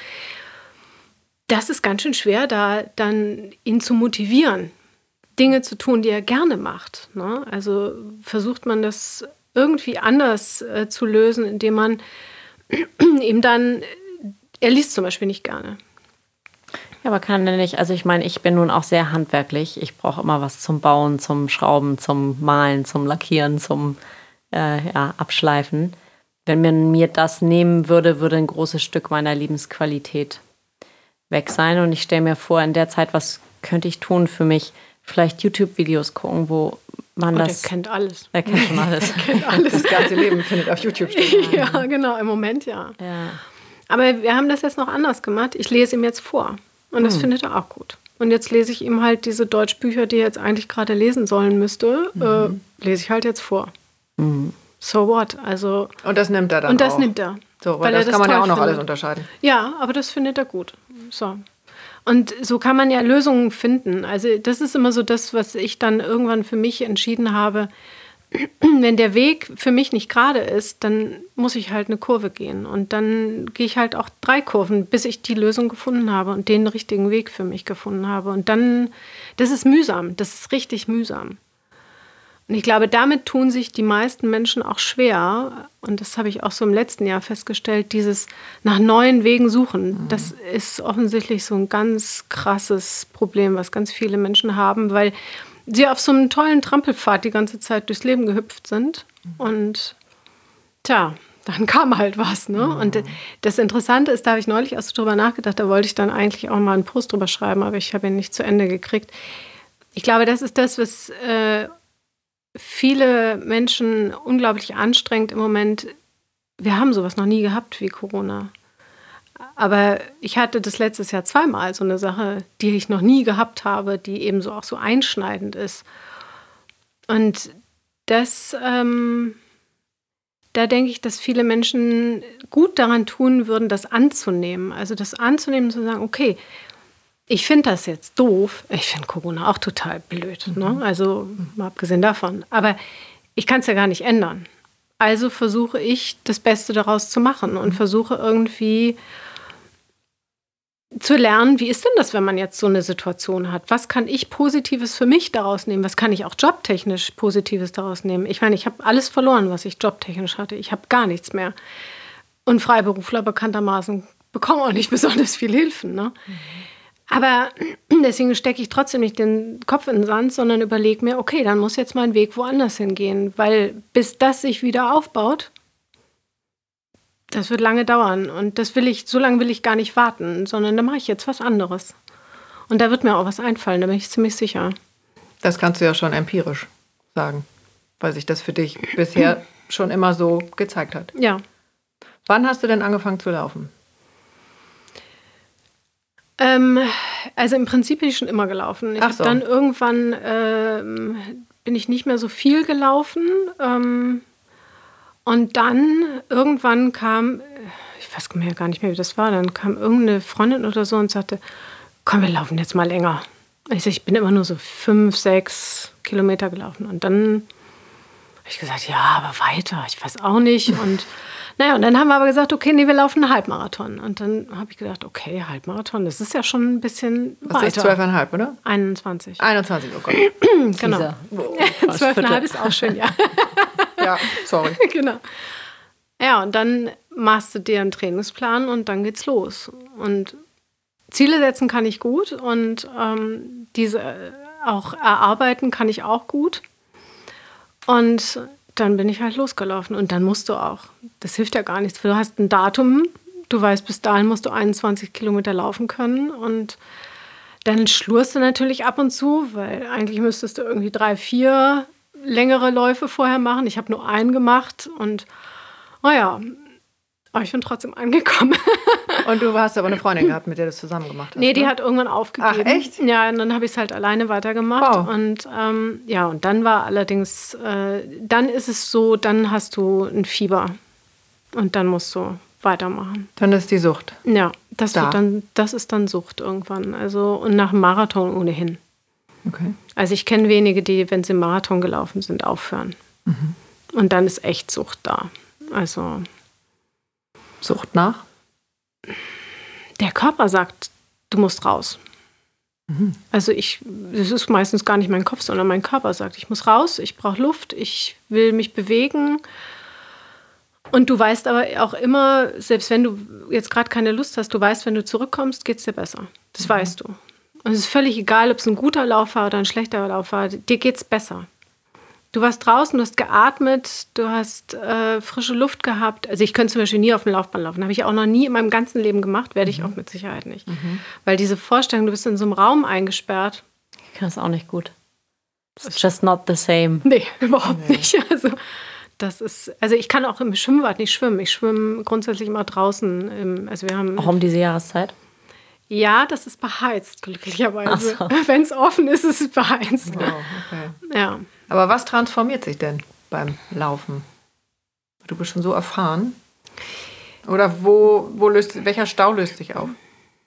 Das ist ganz schön schwer, da dann ihn zu motivieren, Dinge zu tun, die er gerne macht. Ne? Also versucht man das irgendwie anders äh, zu lösen, indem man ihm dann, er liest zum Beispiel nicht gerne. Ja, aber kann er nicht, also ich meine, ich bin nun auch sehr handwerklich. Ich brauche immer was zum Bauen, zum Schrauben, zum Malen, zum Lackieren, zum äh, ja, Abschleifen. Wenn man mir das nehmen würde, würde ein großes Stück meiner Lebensqualität weg sein. Und ich stelle mir vor, in der Zeit, was könnte ich tun für mich? Vielleicht YouTube-Videos gucken, wo man und das... Er kennt alles. Er kennt schon alles. Er kennt alles. Das ganze Leben findet auf YouTube statt. Ja, genau, im Moment ja. ja. Aber wir haben das jetzt noch anders gemacht. Ich lese ihm jetzt vor. Und das hm. findet er auch gut. Und jetzt lese ich ihm halt diese Deutschbücher, die er jetzt eigentlich gerade lesen sollen müsste, mhm. äh, lese ich halt jetzt vor. Mhm. So what? Also, und das nimmt er dann Und das auch. nimmt er. So, weil, weil das, das kann man ja auch noch findet. Alles unterscheiden. Ja, aber das findet er gut. So. Und so kann man ja Lösungen finden. Also das ist immer so das, was ich dann irgendwann für mich entschieden habe. Wenn der Weg für mich nicht gerade ist, dann muss ich halt eine Kurve gehen. Und dann gehe ich halt auch drei Kurven, bis ich die Lösung gefunden habe und den richtigen Weg für mich gefunden habe. Und dann, das ist mühsam, das ist richtig mühsam. Und ich glaube, damit tun sich die meisten Menschen auch schwer. Und das habe ich auch so im letzten Jahr festgestellt, dieses nach neuen Wegen suchen. Mhm. Das ist offensichtlich so ein ganz krasses Problem, was ganz viele Menschen haben, weil sie auf so einem tollen Trampelpfad die ganze Zeit durchs Leben gehüpft sind. Und tja, dann kam halt was. Ne? Mhm. Und das Interessante ist, da habe ich neulich auch so drüber nachgedacht, da wollte ich dann eigentlich auch mal einen Post drüber schreiben, aber ich habe ihn nicht zu Ende gekriegt. Ich glaube, das ist das, was äh, viele Menschen unglaublich anstrengend im Moment. Wir haben sowas noch nie gehabt wie Corona. Aber ich hatte das letztes Jahr zweimal so eine Sache, die ich noch nie gehabt habe, die eben so auch so einschneidend ist. Und das, ähm, da denke ich, dass viele Menschen gut daran tun würden, das anzunehmen. Also das anzunehmen und zu sagen, okay, ich finde das jetzt doof. Ich finde Corona auch total blöd. Mhm. Ne? Also mal abgesehen davon. Aber ich kann es ja gar nicht ändern. Also versuche ich, das Beste daraus zu machen und versuche irgendwie zu lernen, wie ist denn das, wenn man jetzt so eine Situation hat? Was kann ich Positives für mich daraus nehmen? Was kann ich auch jobtechnisch Positives daraus nehmen? Ich meine, ich habe alles verloren, was ich jobtechnisch hatte. Ich habe gar nichts mehr. Und Freiberufler bekanntermaßen bekommen auch nicht besonders viel Hilfen. Ne? Mhm. Aber deswegen stecke ich trotzdem nicht den Kopf in den Sand, sondern überlege mir, okay, dann muss jetzt mein Weg woanders hingehen. Weil bis das sich wieder aufbaut, das wird lange dauern. Und das will ich, so lange will ich gar nicht warten, sondern da mache ich jetzt was anderes. Und da wird mir auch was einfallen, da bin ich ziemlich sicher. Das kannst du ja schon empirisch sagen, weil sich das für dich bisher schon immer so gezeigt hat. Ja. Wann hast du denn angefangen zu laufen? Ähm, also im Prinzip bin ich schon immer gelaufen. Ich Ach so. Dann irgendwann ähm, bin ich nicht mehr so viel gelaufen. Ähm, und dann irgendwann kam, ich weiß gar nicht mehr, wie das war, dann kam irgendeine Freundin oder so und sagte, komm, wir laufen jetzt mal länger. Ich sag, ich bin immer nur so fünf, sechs Kilometer gelaufen. Und dann habe ich gesagt, ja, aber weiter, ich weiß auch nicht. Und naja, und dann haben wir aber gesagt, okay, nee, wir laufen einen Halbmarathon. Und dann habe ich gedacht, okay, Halbmarathon, das ist ja schon ein bisschen Was weiter. ist zwölfeinhalb, oder? einundzwanzig. einundzwanzig, oh Gott. Genau. zwölfeinhalb ist auch schön, ja. Ja, sorry. Genau. Ja, und dann machst du dir einen Trainingsplan und dann geht's los. Und Ziele setzen kann ich gut und ähm, diese auch erarbeiten kann ich auch gut. Und dann bin ich halt losgelaufen und dann musst du auch. Das hilft ja gar nichts. Du hast ein Datum, du weißt, bis dahin musst du einundzwanzig Kilometer laufen können und dann schlurst du natürlich ab und zu, weil eigentlich müsstest du irgendwie drei, vier längere Läufe vorher machen. Ich habe nur einen gemacht und naja, aber ich bin trotzdem angekommen. Und du hast aber eine Freundin gehabt, mit der du das zusammen gemacht hast? Nee, die ne? hat irgendwann aufgegeben. Ach, echt? Ja, und dann habe ich es halt alleine weitergemacht. Wow. Und ähm, ja, und dann war allerdings, äh, dann ist es so, dann hast du ein Fieber. Und dann musst du weitermachen. Dann ist die Sucht. Ja, das, da. wird dann, das ist dann Sucht irgendwann. Also, und nach dem Marathon ohnehin. Okay. Also ich kenne wenige, die, wenn sie Marathon gelaufen sind, aufhören. Mhm. Und dann ist echt Sucht da. Also Sucht nach? Der Körper sagt, du musst raus. Mhm. Also ich, das ist meistens gar nicht mein Kopf, sondern mein Körper sagt, ich muss raus, ich brauche Luft, ich will mich bewegen. Und du weißt aber auch immer, selbst wenn du jetzt gerade keine Lust hast, du weißt, wenn du zurückkommst, geht es dir besser. Das mhm. weißt du. Und es ist völlig egal, ob es ein guter Lauf war oder ein schlechter Lauf war, dir geht es besser. Du warst draußen, du hast geatmet, du hast äh, frische Luft gehabt. Also ich könnte zum Beispiel nie auf dem Laufband laufen. Habe ich auch noch nie in meinem ganzen Leben gemacht, werde ich mhm. auch mit Sicherheit nicht. Mhm. Weil diese Vorstellung, du bist in so einem Raum eingesperrt. Ich kann es auch nicht gut. It's just not the same. Nee, überhaupt nee. nicht. Also, das ist, also ich kann auch im Schwimmbad nicht schwimmen. Ich schwimme grundsätzlich immer draußen. Im, also wir haben auch um diese Jahreszeit? Ja, das ist beheizt, glücklicherweise. So. Wenn es offen ist, ist es beheizt. Wow, okay. Ja. Aber was transformiert sich denn beim Laufen? Du bist schon so erfahren. Oder wo, wo löst, welcher Stau löst sich auf?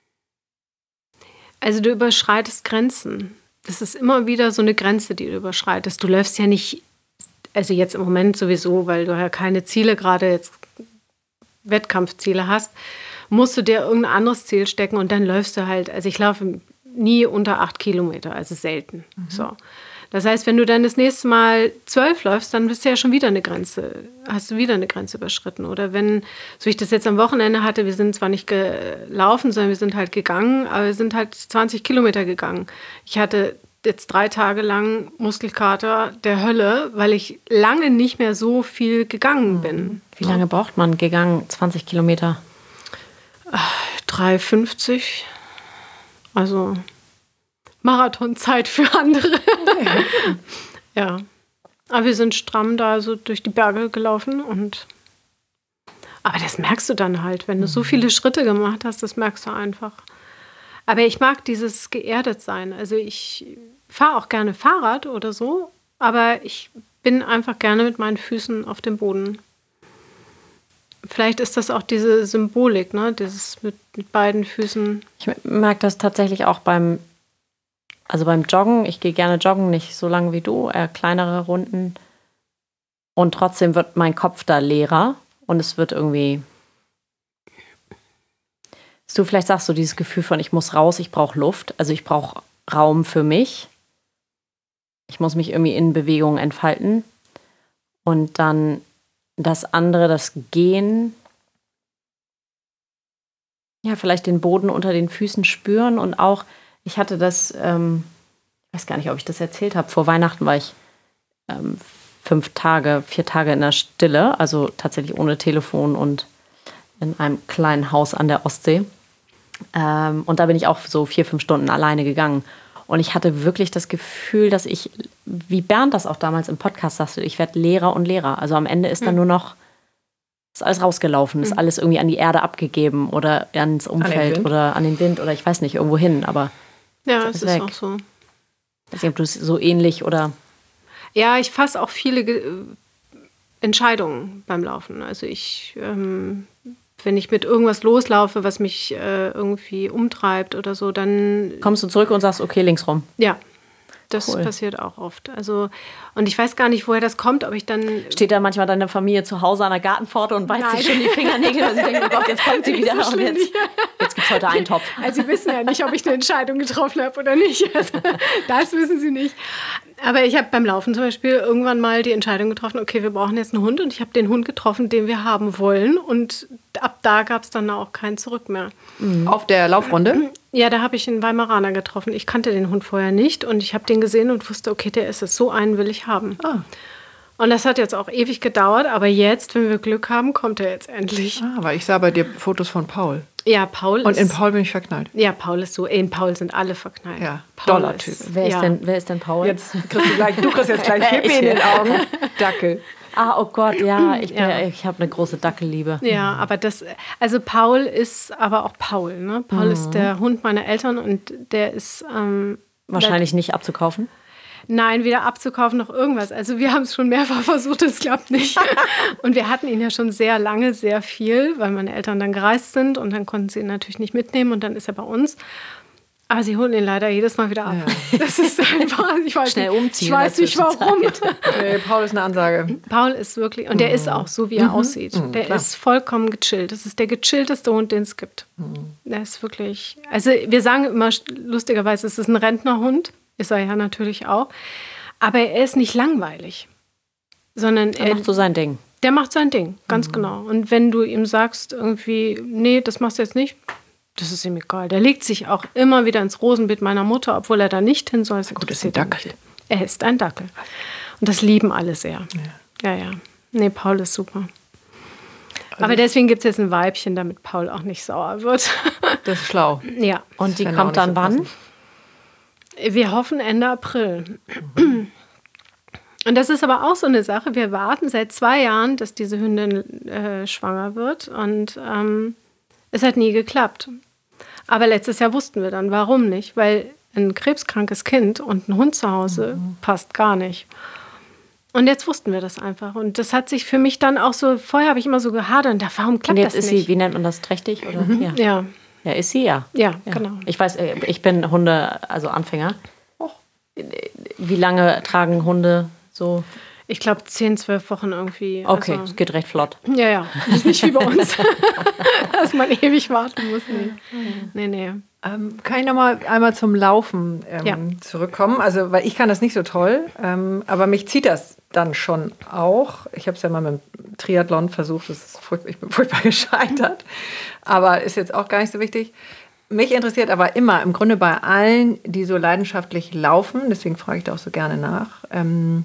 Also du überschreitest Grenzen. Das ist immer wieder so eine Grenze, die du überschreitest. Du läufst ja nicht, also jetzt im Moment sowieso, weil du ja keine Ziele, gerade jetzt Wettkampfziele hast, musst du dir irgendein anderes Ziel stecken und dann läufst du halt, also ich laufe nie unter acht Kilometer, also selten. Mhm. So. Das heißt, wenn du dann das nächste Mal zwölf läufst, dann bist du ja schon wieder eine Grenze, hast du wieder eine Grenze überschritten. Oder wenn, so wie ich das jetzt am Wochenende hatte, wir sind zwar nicht gelaufen, sondern wir sind halt gegangen, aber wir sind halt zwanzig Kilometer gegangen. Ich hatte jetzt drei Tage lang Muskelkater der Hölle, weil ich lange nicht mehr so viel gegangen bin. Wie lange braucht man gegangen? zwanzig Kilometer? drei fünfzig. Also Marathonzeit für andere. Ja. Aber wir sind stramm da so durch die Berge gelaufen und aber das merkst du dann halt, wenn du so viele Schritte gemacht hast, das merkst du einfach. Aber ich mag dieses geerdet sein. Also ich fahre auch gerne Fahrrad oder so, aber ich bin einfach gerne mit meinen Füßen auf dem Boden. Vielleicht ist das auch diese Symbolik, ne? Dieses mit, mit beiden Füßen. Ich merke das tatsächlich auch beim, also beim Joggen. Ich gehe gerne joggen, nicht so lange wie du, eher kleinere Runden. Und trotzdem wird mein Kopf da leerer und es wird irgendwie, du vielleicht sagst du dieses Gefühl von, ich muss raus, ich brauche Luft, also ich brauche Raum für mich. Ich muss mich irgendwie in Bewegung entfalten. Und dann das andere, das Gehen, ja, vielleicht den Boden unter den Füßen spüren und auch, ich hatte das, ähm, ich weiß gar nicht, ob ich das erzählt habe, vor Weihnachten war ich ähm, fünf Tage, vier Tage in der Stille, also tatsächlich ohne Telefon und in einem kleinen Haus an der Ostsee. Ähm, und da bin ich auch so vier, fünf Stunden alleine gegangen. Und ich hatte wirklich das Gefühl, dass ich, wie Bernd das auch damals im Podcast sagte, ich werde leerer und leerer. Also am Ende ist dann nur noch, ist alles rausgelaufen, ist alles irgendwie an die Erde abgegeben oder ans Umfeld an oder an den Wind oder ich weiß nicht, irgendwo hin. Aber ja, es ist weg. Auch so. Ich weiß nicht, ob du es so ähnlich oder... Ja, ich fasse auch viele Ge- Entscheidungen beim Laufen. Also ich... Ähm Wenn ich mit irgendwas loslaufe, was mich äh, irgendwie umtreibt oder so, dann... Kommst du zurück und sagst, okay, links rum? Ja, das cool. passiert auch oft. Also, und ich weiß gar nicht, woher das kommt, ob ich dann... Steht da manchmal deine Familie zu Hause an der Gartenpforte und beißt sich schon die Fingernägel, weil sie denken, oh Gott, jetzt kommt sie wieder so und jetzt, jetzt gibt es heute einen Topf. Also sie wissen ja nicht, ob ich eine Entscheidung getroffen habe oder nicht. Also, das wissen sie nicht. Aber ich habe beim Laufen zum Beispiel irgendwann mal die Entscheidung getroffen, okay, wir brauchen jetzt einen Hund. Und ich habe den Hund getroffen, den wir haben wollen. Und ab da gab es dann auch kein Zurück mehr. Auf der Laufrunde? Ja, da habe ich einen Weimaraner getroffen. Ich kannte den Hund vorher nicht. Und ich habe den gesehen und wusste, okay, der ist es. So einen will ich haben. Ah. Und das hat jetzt auch ewig gedauert. Aber jetzt, wenn wir Glück haben, kommt er jetzt endlich. Ah, weil ich sah bei dir Fotos von Paul. Ja, Paul Und ist... in Paul bin ich verknallt. Ja, Paul ist so. In Paul sind alle verknallt. Ja, Paul doller Typ. Wer ist, ja. denn, wer ist denn Paul? Jetzt kriegst du, gleich, du kriegst jetzt gleich Pipi in den Augen. Dackel. Ah, oh Gott, ja, ich, Ja. ich habe eine große Dackelliebe. Ja, aber das, also Paul ist aber auch Paul, ne? Paul Mhm. ist der Hund meiner Eltern und der ist ähm, Wahrscheinlich nicht abzukaufen. Nein, weder abzukaufen noch irgendwas. Also wir haben es schon mehrfach versucht, es klappt nicht. Und wir hatten ihn ja schon sehr lange, sehr viel, weil meine Eltern dann gereist sind und dann konnten sie ihn natürlich nicht mitnehmen und dann ist er bei uns. Aber sie holen ihn leider jedes Mal wieder ab. Ja. Das ist einfach, ich weiß Schnell nicht, umziehen ich weiß nicht warum. Nee, Paul ist eine Ansage. Paul ist wirklich, und der ist auch so, wie er aussieht. Mhm, der klar. ist vollkommen gechillt. Das ist der gechillteste Hund, den es gibt. Der ist wirklich, also wir sagen immer lustigerweise, es ist ein Rentnerhund. Ist er ja natürlich auch. Aber er ist nicht langweilig. Sondern Er er macht so sein Ding. Der macht sein Ding, ganz genau. Und wenn du ihm sagst, irgendwie, nee, das machst du jetzt nicht, das ist ihm egal. Der legt sich auch immer wieder ins Rosenbeet meiner Mutter, obwohl er da nicht hin soll. Gut, ist ein Dackel. Er ist ein Dackel. Und das lieben alle sehr. Ja, ja. ja. Nee, Paul ist super. Also aber deswegen gibt es jetzt ein Weibchen, damit Paul auch nicht sauer wird. Das ist schlau. Ja. Und die kann auch kommt nicht dann so wann? passen. Wir hoffen Ende April. Und das ist aber auch so eine Sache. Wir warten seit zwei Jahren, dass diese Hündin äh, schwanger wird. Und ähm, es hat nie geklappt. Aber letztes Jahr wussten wir dann, warum nicht. Weil ein krebskrankes Kind und ein Hund zu Hause mhm. passt gar nicht. Und jetzt wussten wir das einfach. Und das hat sich für mich dann auch so, vorher habe ich immer so gehadert und dachte, warum klappt und jetzt das ist nicht? sie, wie nennt man das, trächtig? Oder? Mhm. Ja. ja. Ja, ist sie, ja. Ja, ja. genau. Ich weiß, ich bin Hunde, also Anfänger. Oh. Wie lange tragen Hunde so? Ich glaube, zehn, zwölf Wochen irgendwie. Okay, also, es geht recht flott. Ja, ja. Das ist nicht wie bei uns, dass man ewig warten muss. Nee, nee. nee. Ähm, kann ich noch mal einmal zum Laufen ähm, Ja. zurückkommen? Also, weil ich kann das nicht so toll, ähm, aber mich zieht das dann schon auch. Ich habe es ja mal mit dem Triathlon versucht, das ist furchtbar, ich bin furchtbar gescheitert, aber ist jetzt auch gar nicht so wichtig. Mich interessiert aber immer, im Grunde bei allen, die so leidenschaftlich laufen, deswegen frage ich da auch so gerne nach, ähm,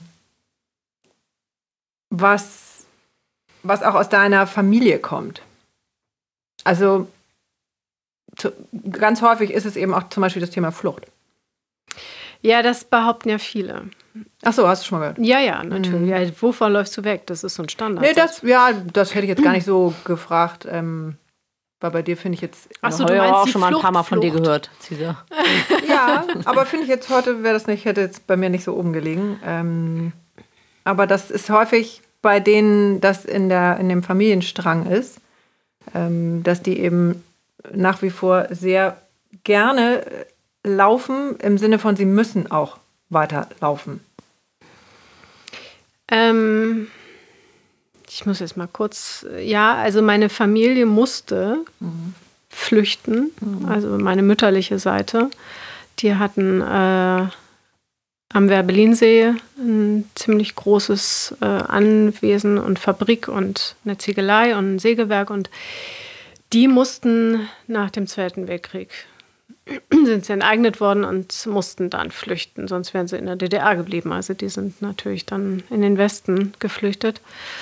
was, was auch aus deiner Familie kommt. Also zu, ganz häufig ist es eben auch zum Beispiel das Thema Flucht. Ja, das behaupten ja viele. Ach so, hast du schon mal gehört? Ja, ja, natürlich. Mhm. Ja, wovon läufst du weg? Das ist so ein Standard. Nee, das, ja, das hätte ich jetzt gar nicht so gefragt. Ähm, weil bei dir finde ich jetzt... Ach so, du meinst auch die schon mal ein paar Mal Flucht, von dir Flucht. gehört, Cesar. Ja, aber finde ich jetzt heute, wäre das nicht, hätte jetzt bei mir nicht so oben gelegen. Ähm, aber das ist häufig bei denen, das in, der, in dem Familienstrang ist, ähm, dass die eben nach wie vor sehr gerne laufen, im Sinne von, sie müssen auch weiterlaufen. Ähm, ich muss jetzt mal kurz, ja, also meine Familie musste mhm. flüchten, mhm. also meine mütterliche Seite. Die hatten äh, am Werbelinsee ein ziemlich großes äh, Anwesen und Fabrik und eine Ziegelei und ein Sägewerk und die mussten nach dem Zweiten Weltkrieg sind sie enteignet worden und mussten dann flüchten, sonst wären sie in der D D R geblieben. Also die sind natürlich dann in den Westen geflüchtet.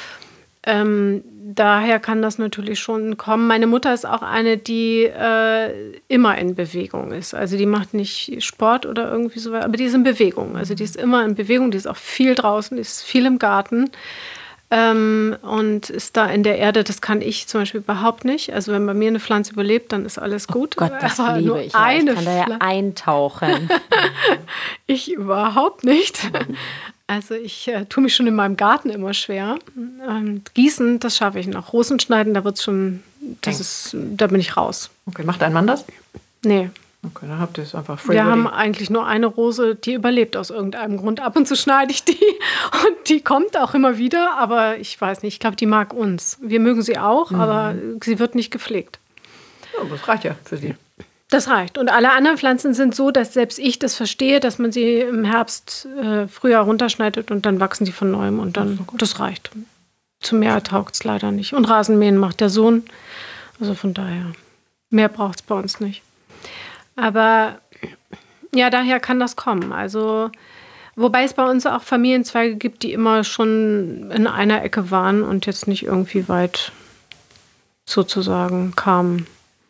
Ähm, daher kann das natürlich schon kommen. Meine Mutter ist auch eine, die äh, immer in Bewegung ist. Also die macht nicht Sport oder irgendwie so, aber die ist in Bewegung. Also die ist immer in Bewegung, die ist auch viel draußen, die ist viel im Garten. Ähm, und ist da in der Erde, das kann ich zum Beispiel überhaupt nicht. Also wenn bei mir eine Pflanze überlebt, dann ist alles gut. Oh Gott, das aber liebe nur ich. Ja. Eine ich kann da ja eintauchen. Ich überhaupt nicht. Also ich äh, tue mich schon in meinem Garten immer schwer. Ähm, Gießen, das schaffe ich noch. Rosen schneiden, da wird's schon, das ist, da bin ich raus. Okay, macht dein Mann das? Nee. Okay, dann habt ihr es einfach free. Wir haben eigentlich nur eine Rose, die überlebt aus irgendeinem Grund. Ab und zu schneide ich die und die kommt auch immer wieder, aber ich weiß nicht, ich glaube, die mag uns. Wir mögen sie auch, mhm. aber sie wird nicht gepflegt. Ja, das reicht ja für sie. Das reicht. Und alle anderen Pflanzen sind so, dass selbst ich das verstehe, dass man sie im Herbst äh, früher runterschneidet und dann wachsen die von neuem und dann, das reicht. Zu mehr taugt es leider nicht. Und Rasenmähen macht der Sohn. Also von daher, mehr braucht es bei uns nicht. Aber ja, daher kann das kommen. Also, wobei es bei uns auch Familienzweige gibt, die immer schon in einer Ecke waren und jetzt nicht irgendwie weit sozusagen kamen.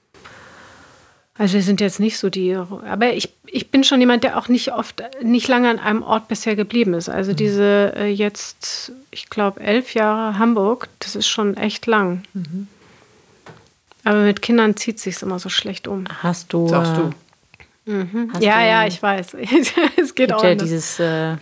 Also wir sind jetzt nicht so die, aber ich, ich bin schon jemand, der auch nicht oft, nicht lange an einem Ort bisher geblieben ist. Also diese äh, jetzt, ich glaube, elf Jahre Hamburg, das ist schon echt lang. Mhm. Aber mit Kindern zieht es sich immer so schlecht um. Hast du... Sagst du? Mhm. Ja, du, ja, ich weiß. Es geht auch ja dieses, äh,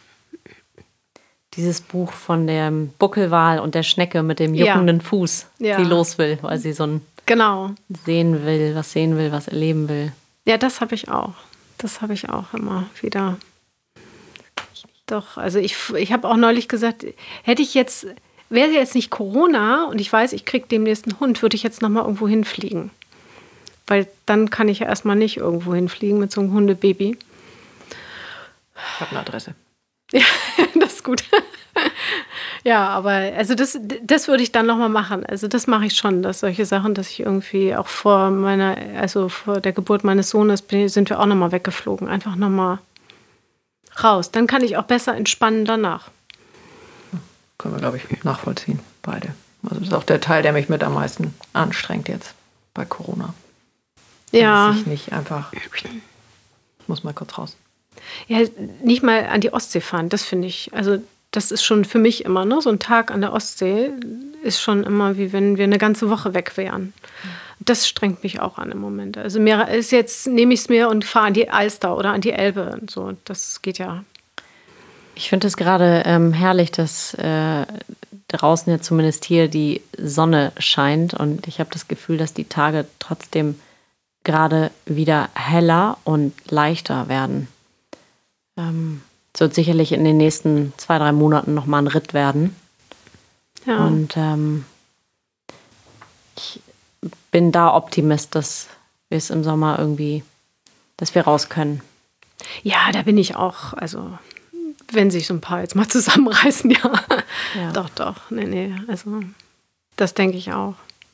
dieses Buch von dem Buckelwal und der Schnecke mit dem juckenden ja. Fuß, ja. die los will, weil sie so ein genau. sehen will, was sehen will, was erleben will. Ja, das habe ich auch. Das habe ich auch immer wieder. Doch, also ich, ich habe auch neulich gesagt, hätte ich jetzt... Wäre jetzt nicht Corona und ich weiß, ich kriege demnächst einen Hund, würde ich jetzt noch mal irgendwo hinfliegen. Weil dann kann ich ja erstmal nicht irgendwo hinfliegen mit so einem Hundebaby. Ich habe eine Adresse. Ja, das ist gut. Ja, aber also das, das würde ich dann noch mal machen. Also das mache ich schon, dass solche Sachen, dass ich irgendwie auch vor meiner, also vor der Geburt meines Sohnes bin, sind wir auch noch mal weggeflogen. Einfach noch mal raus. Dann kann ich auch besser entspannen danach. Können wir, glaube ich, nachvollziehen, beide. Also das ist auch der Teil, der mich mit am meisten anstrengt jetzt bei Corona. Ja. Dass ich nicht einfach, ich muss mal kurz raus. Ja, nicht mal an die Ostsee fahren, das finde ich, also das ist schon für mich immer, ne, so ein Tag an der Ostsee ist schon immer, wie wenn wir eine ganze Woche weg wären. Das strengt mich auch an im Moment. Also mir ist jetzt, nehme ich es mir und fahre an die Alster oder an die Elbe und so, das geht ja. Ich finde es gerade ähm, herrlich, dass äh, draußen ja zumindest hier die Sonne scheint und ich habe das Gefühl, dass die Tage trotzdem gerade wieder heller und leichter werden. Ähm, es wird sicherlich in den nächsten zwei, drei Monaten nochmal ein Ritt werden. Ja. Und ähm, ich bin da Optimist, dass wir es im Sommer irgendwie, dass wir raus können. Ja, da bin ich auch, also wenn sich so ein paar jetzt mal zusammenreißen, ja. Ja. Doch, doch, nee, nee, also das denke ich auch.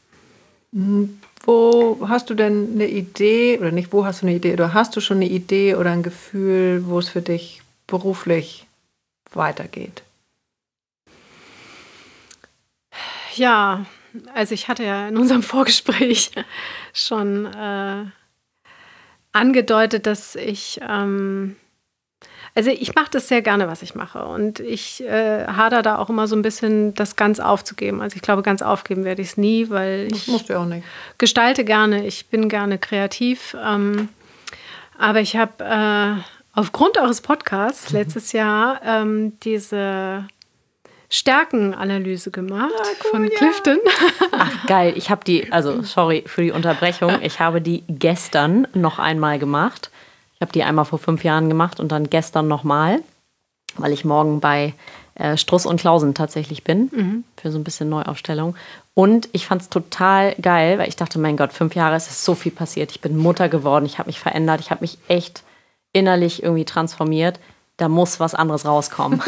Wo hast du denn eine Idee, oder nicht, wo hast du eine Idee, oder hast du schon eine Idee oder ein Gefühl, wo es für dich beruflich weitergeht? Ja, also ich hatte ja in unserem Vorgespräch schon äh, angedeutet, dass ich, ähm, also ich mache das sehr gerne, was ich mache und ich äh, hader da auch immer so ein bisschen, das ganz aufzugeben. Also ich glaube, ganz aufgeben werde ich es nie, weil Das ich musst du ja auch nicht. gestalte gerne, ich bin gerne kreativ, ähm, aber ich habe äh, aufgrund eures Podcasts letztes Jahr ähm, diese Stärkenanalyse gemacht Ah, cool, von ja. Clifton. Ach, geil. Ich habe die, also sorry für die Unterbrechung, ich habe die gestern noch einmal gemacht. Ich habe die einmal vor fünf Jahren gemacht und dann gestern nochmal, weil ich morgen bei äh, Struss und Klausen tatsächlich bin, mhm. für so ein bisschen Neuaufstellung. Und ich fand es total geil, weil ich dachte, mein Gott, fünf Jahre, es ist so viel passiert. Ich bin Mutter geworden, ich habe mich verändert, ich habe mich echt innerlich irgendwie transformiert. Da muss was anderes rauskommen.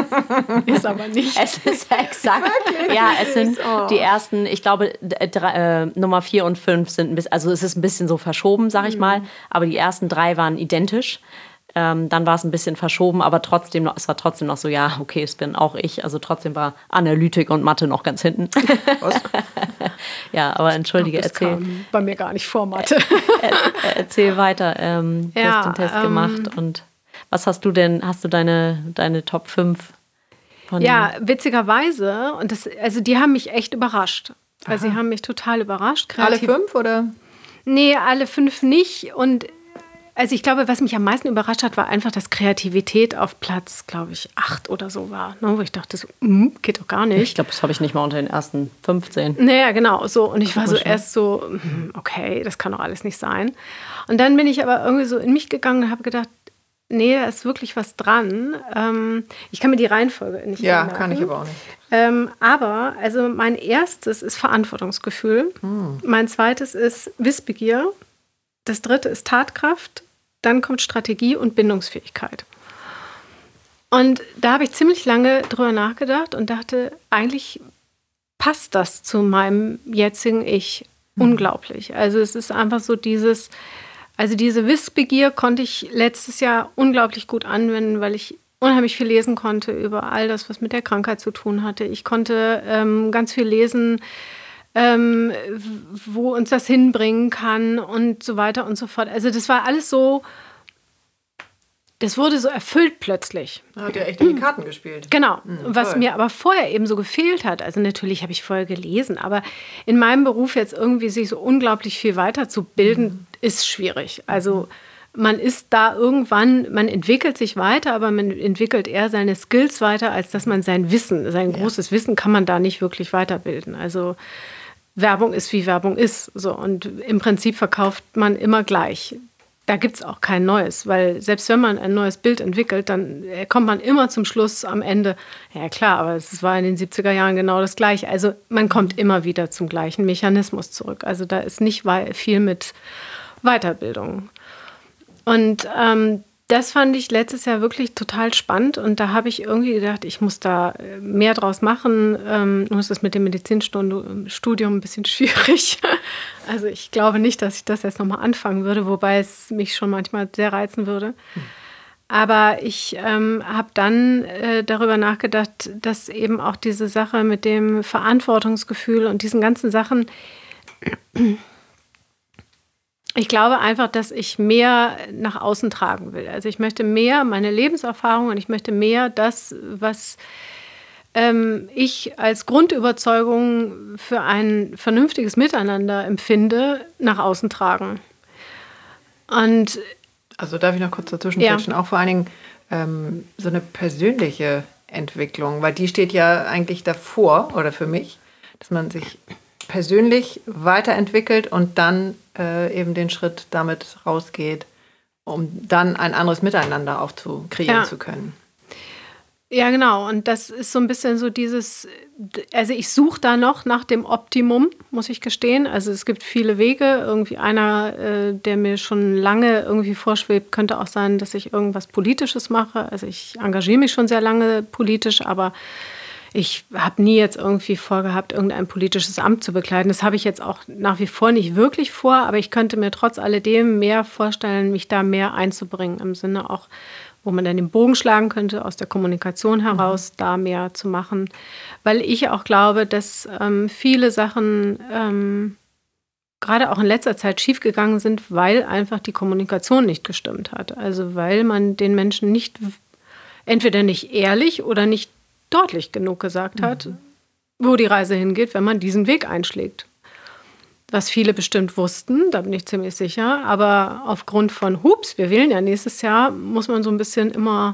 Ist aber nicht. Es ist exakt. Wirklich? Ja, es sind oh. die ersten, ich glaube, drei, äh, Nummer vier und fünf sind ein bisschen, also es ist ein bisschen so verschoben, sag ich mhm. mal. Aber die ersten drei waren identisch. Ähm, dann war es ein bisschen verschoben, aber trotzdem noch, es war trotzdem noch so, ja, okay, es bin auch ich. Also trotzdem war Analytik und Mathe noch ganz hinten. Was? Ja, aber entschuldige, das erzähl. Kam bei mir gar nicht vor Mathe. er, erzähl weiter. Ähm, du ja, hast den Test ähm, gemacht und was hast du denn? Hast du deine, deine Top fünf? Von ja, witzigerweise, und das, also die haben mich echt überrascht. Also sie haben mich total überrascht. Kreativ. Alle fünf oder? Nee, alle fünf nicht. Und also ich glaube, was mich am meisten überrascht hat, war einfach, dass Kreativität auf Platz, glaube ich, acht oder so war. Ne? Wo ich dachte, so, mm, geht doch gar nicht. Ich glaube, das habe ich nicht mal unter den ersten fünfzehn. Naja, genau. So. Und ich war so erst so, okay, das kann doch alles nicht sein. Und dann bin ich aber irgendwie so in mich gegangen und habe gedacht, nee, da ist wirklich was dran. Ähm, ich kann mir die Reihenfolge nicht Ja, merken. kann ich aber auch nicht. Ähm, aber, also mein erstes ist Verantwortungsgefühl. Hm. Mein zweites ist Wissbegier. Das dritte ist Tatkraft. Dann kommt Strategie und Bindungsfähigkeit. Und da habe ich ziemlich lange drüber nachgedacht und dachte, eigentlich passt das zu meinem jetzigen Ich hm. unglaublich. Also es ist einfach so dieses... Also diese Wissbegier konnte ich letztes Jahr unglaublich gut anwenden, weil ich unheimlich viel lesen konnte über all das, was mit der Krankheit zu tun hatte. Ich konnte ähm, ganz viel lesen, ähm, wo uns das hinbringen kann und so weiter und so fort. Also das war alles so, das wurde so erfüllt plötzlich. Da hat ja echt in die Karten gespielt. Genau, Mhm, was mir aber vorher eben so gefehlt hat. Also natürlich habe ich vorher gelesen, aber in meinem Beruf jetzt irgendwie sich so unglaublich viel weiterzubilden, mhm. ist schwierig. Also man ist da irgendwann, man entwickelt sich weiter, aber man entwickelt eher seine Skills weiter, als dass man sein Wissen, sein ja. großes Wissen kann man da nicht wirklich weiterbilden. Also Werbung ist, wie Werbung ist. So, und im Prinzip verkauft man immer gleich. Da gibt es auch kein Neues, weil selbst wenn man ein neues Bild entwickelt, dann kommt man immer zum Schluss am Ende, ja klar, aber es war in den siebziger Jahren genau das Gleiche. Also man kommt immer wieder zum gleichen Mechanismus zurück. Also da ist nicht viel mit Weiterbildung. Und ähm, das fand ich letztes Jahr wirklich total spannend und da habe ich irgendwie gedacht, ich muss da mehr draus machen. Ähm, nur ist es mit dem Medizinstudium ein bisschen schwierig. Also ich glaube nicht, dass ich das jetzt nochmal anfangen würde, wobei es mich schon manchmal sehr reizen würde. Aber ich ähm, habe dann äh, darüber nachgedacht, dass eben auch diese Sache mit dem Verantwortungsgefühl und diesen ganzen Sachen, ich glaube einfach, dass ich mehr nach außen tragen will. Also ich möchte mehr meine Lebenserfahrung und ich möchte mehr das, was ähm, ich als Grundüberzeugung für ein vernünftiges Miteinander empfinde, nach außen tragen. Und also darf ich noch kurz dazwischen quetschen? Ja. Auch vor allen Dingen ähm, so eine persönliche Entwicklung, weil die steht ja eigentlich davor, oder für mich, dass man sich persönlich weiterentwickelt und dann äh, eben den Schritt damit rausgeht, um dann ein anderes Miteinander auch zu kreieren ja. zu können. Ja, genau. Und das ist so ein bisschen so dieses, also ich suche da noch nach dem Optimum, muss ich gestehen. Also es gibt viele Wege. Irgendwie einer, äh, der mir schon lange irgendwie vorschwebt, könnte auch sein, dass ich irgendwas Politisches mache. Also ich engagiere mich schon sehr lange politisch, aber ich habe nie jetzt irgendwie vorgehabt, irgendein politisches Amt zu bekleiden. Das habe ich jetzt auch nach wie vor nicht wirklich vor, aber ich könnte mir trotz alledem mehr vorstellen, mich da mehr einzubringen, im Sinne auch, wo man dann den Bogen schlagen könnte, aus der Kommunikation heraus, mhm. da mehr zu machen. Weil ich auch glaube, dass ähm, viele Sachen ähm, gerade auch in letzter Zeit schiefgegangen sind, weil einfach die Kommunikation nicht gestimmt hat. Also weil man den Menschen nicht, entweder nicht ehrlich oder nicht deutlich genug gesagt hat, mhm. wo die Reise hingeht, wenn man diesen Weg einschlägt. Was viele bestimmt wussten, da bin ich ziemlich sicher, aber aufgrund von Hups, wir wählen ja nächstes Jahr, muss man so ein bisschen immer,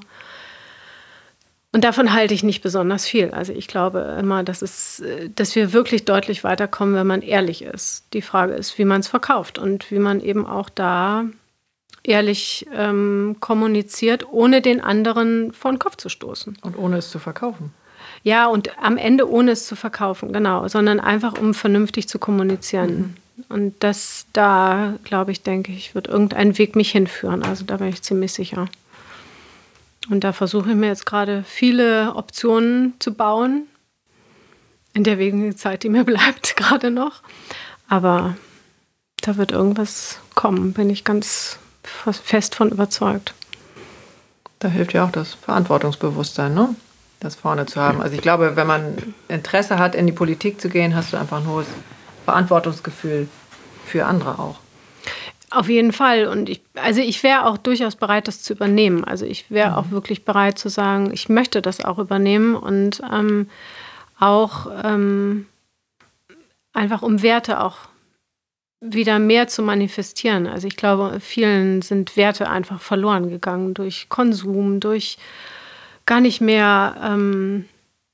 und davon halte ich nicht besonders viel. Also ich glaube immer, dass, es, dass wir wirklich deutlich weiterkommen, wenn man ehrlich ist. Die Frage ist, wie man es verkauft und wie man eben auch da ehrlich ähm, kommuniziert, ohne den anderen vor den Kopf zu stoßen. Und ohne es zu verkaufen. Ja, und am Ende ohne es zu verkaufen, genau, sondern einfach, um vernünftig zu kommunizieren. Mhm. Und das, da, glaube ich, denke ich, wird irgendein Weg mich hinführen. Also da bin ich ziemlich sicher. Und da versuche ich mir jetzt gerade viele Optionen zu bauen, in der wenigen Zeit, die mir bleibt, gerade noch. Aber da wird irgendwas kommen, bin ich ganz fest von überzeugt. Da hilft ja auch das Verantwortungsbewusstsein, ne? Das vorne zu haben. Also ich glaube, wenn man Interesse hat, in die Politik zu gehen, hast du einfach ein hohes Verantwortungsgefühl für andere auch. Auf jeden Fall. Und ich, also ich wäre auch durchaus bereit, das zu übernehmen. Also ich wäre mhm. auch wirklich bereit zu sagen, ich möchte das auch übernehmen und ähm, auch ähm, einfach um Werte auch wieder mehr zu manifestieren. Also ich glaube, vielen sind Werte einfach verloren gegangen durch Konsum, durch gar nicht mehr ähm,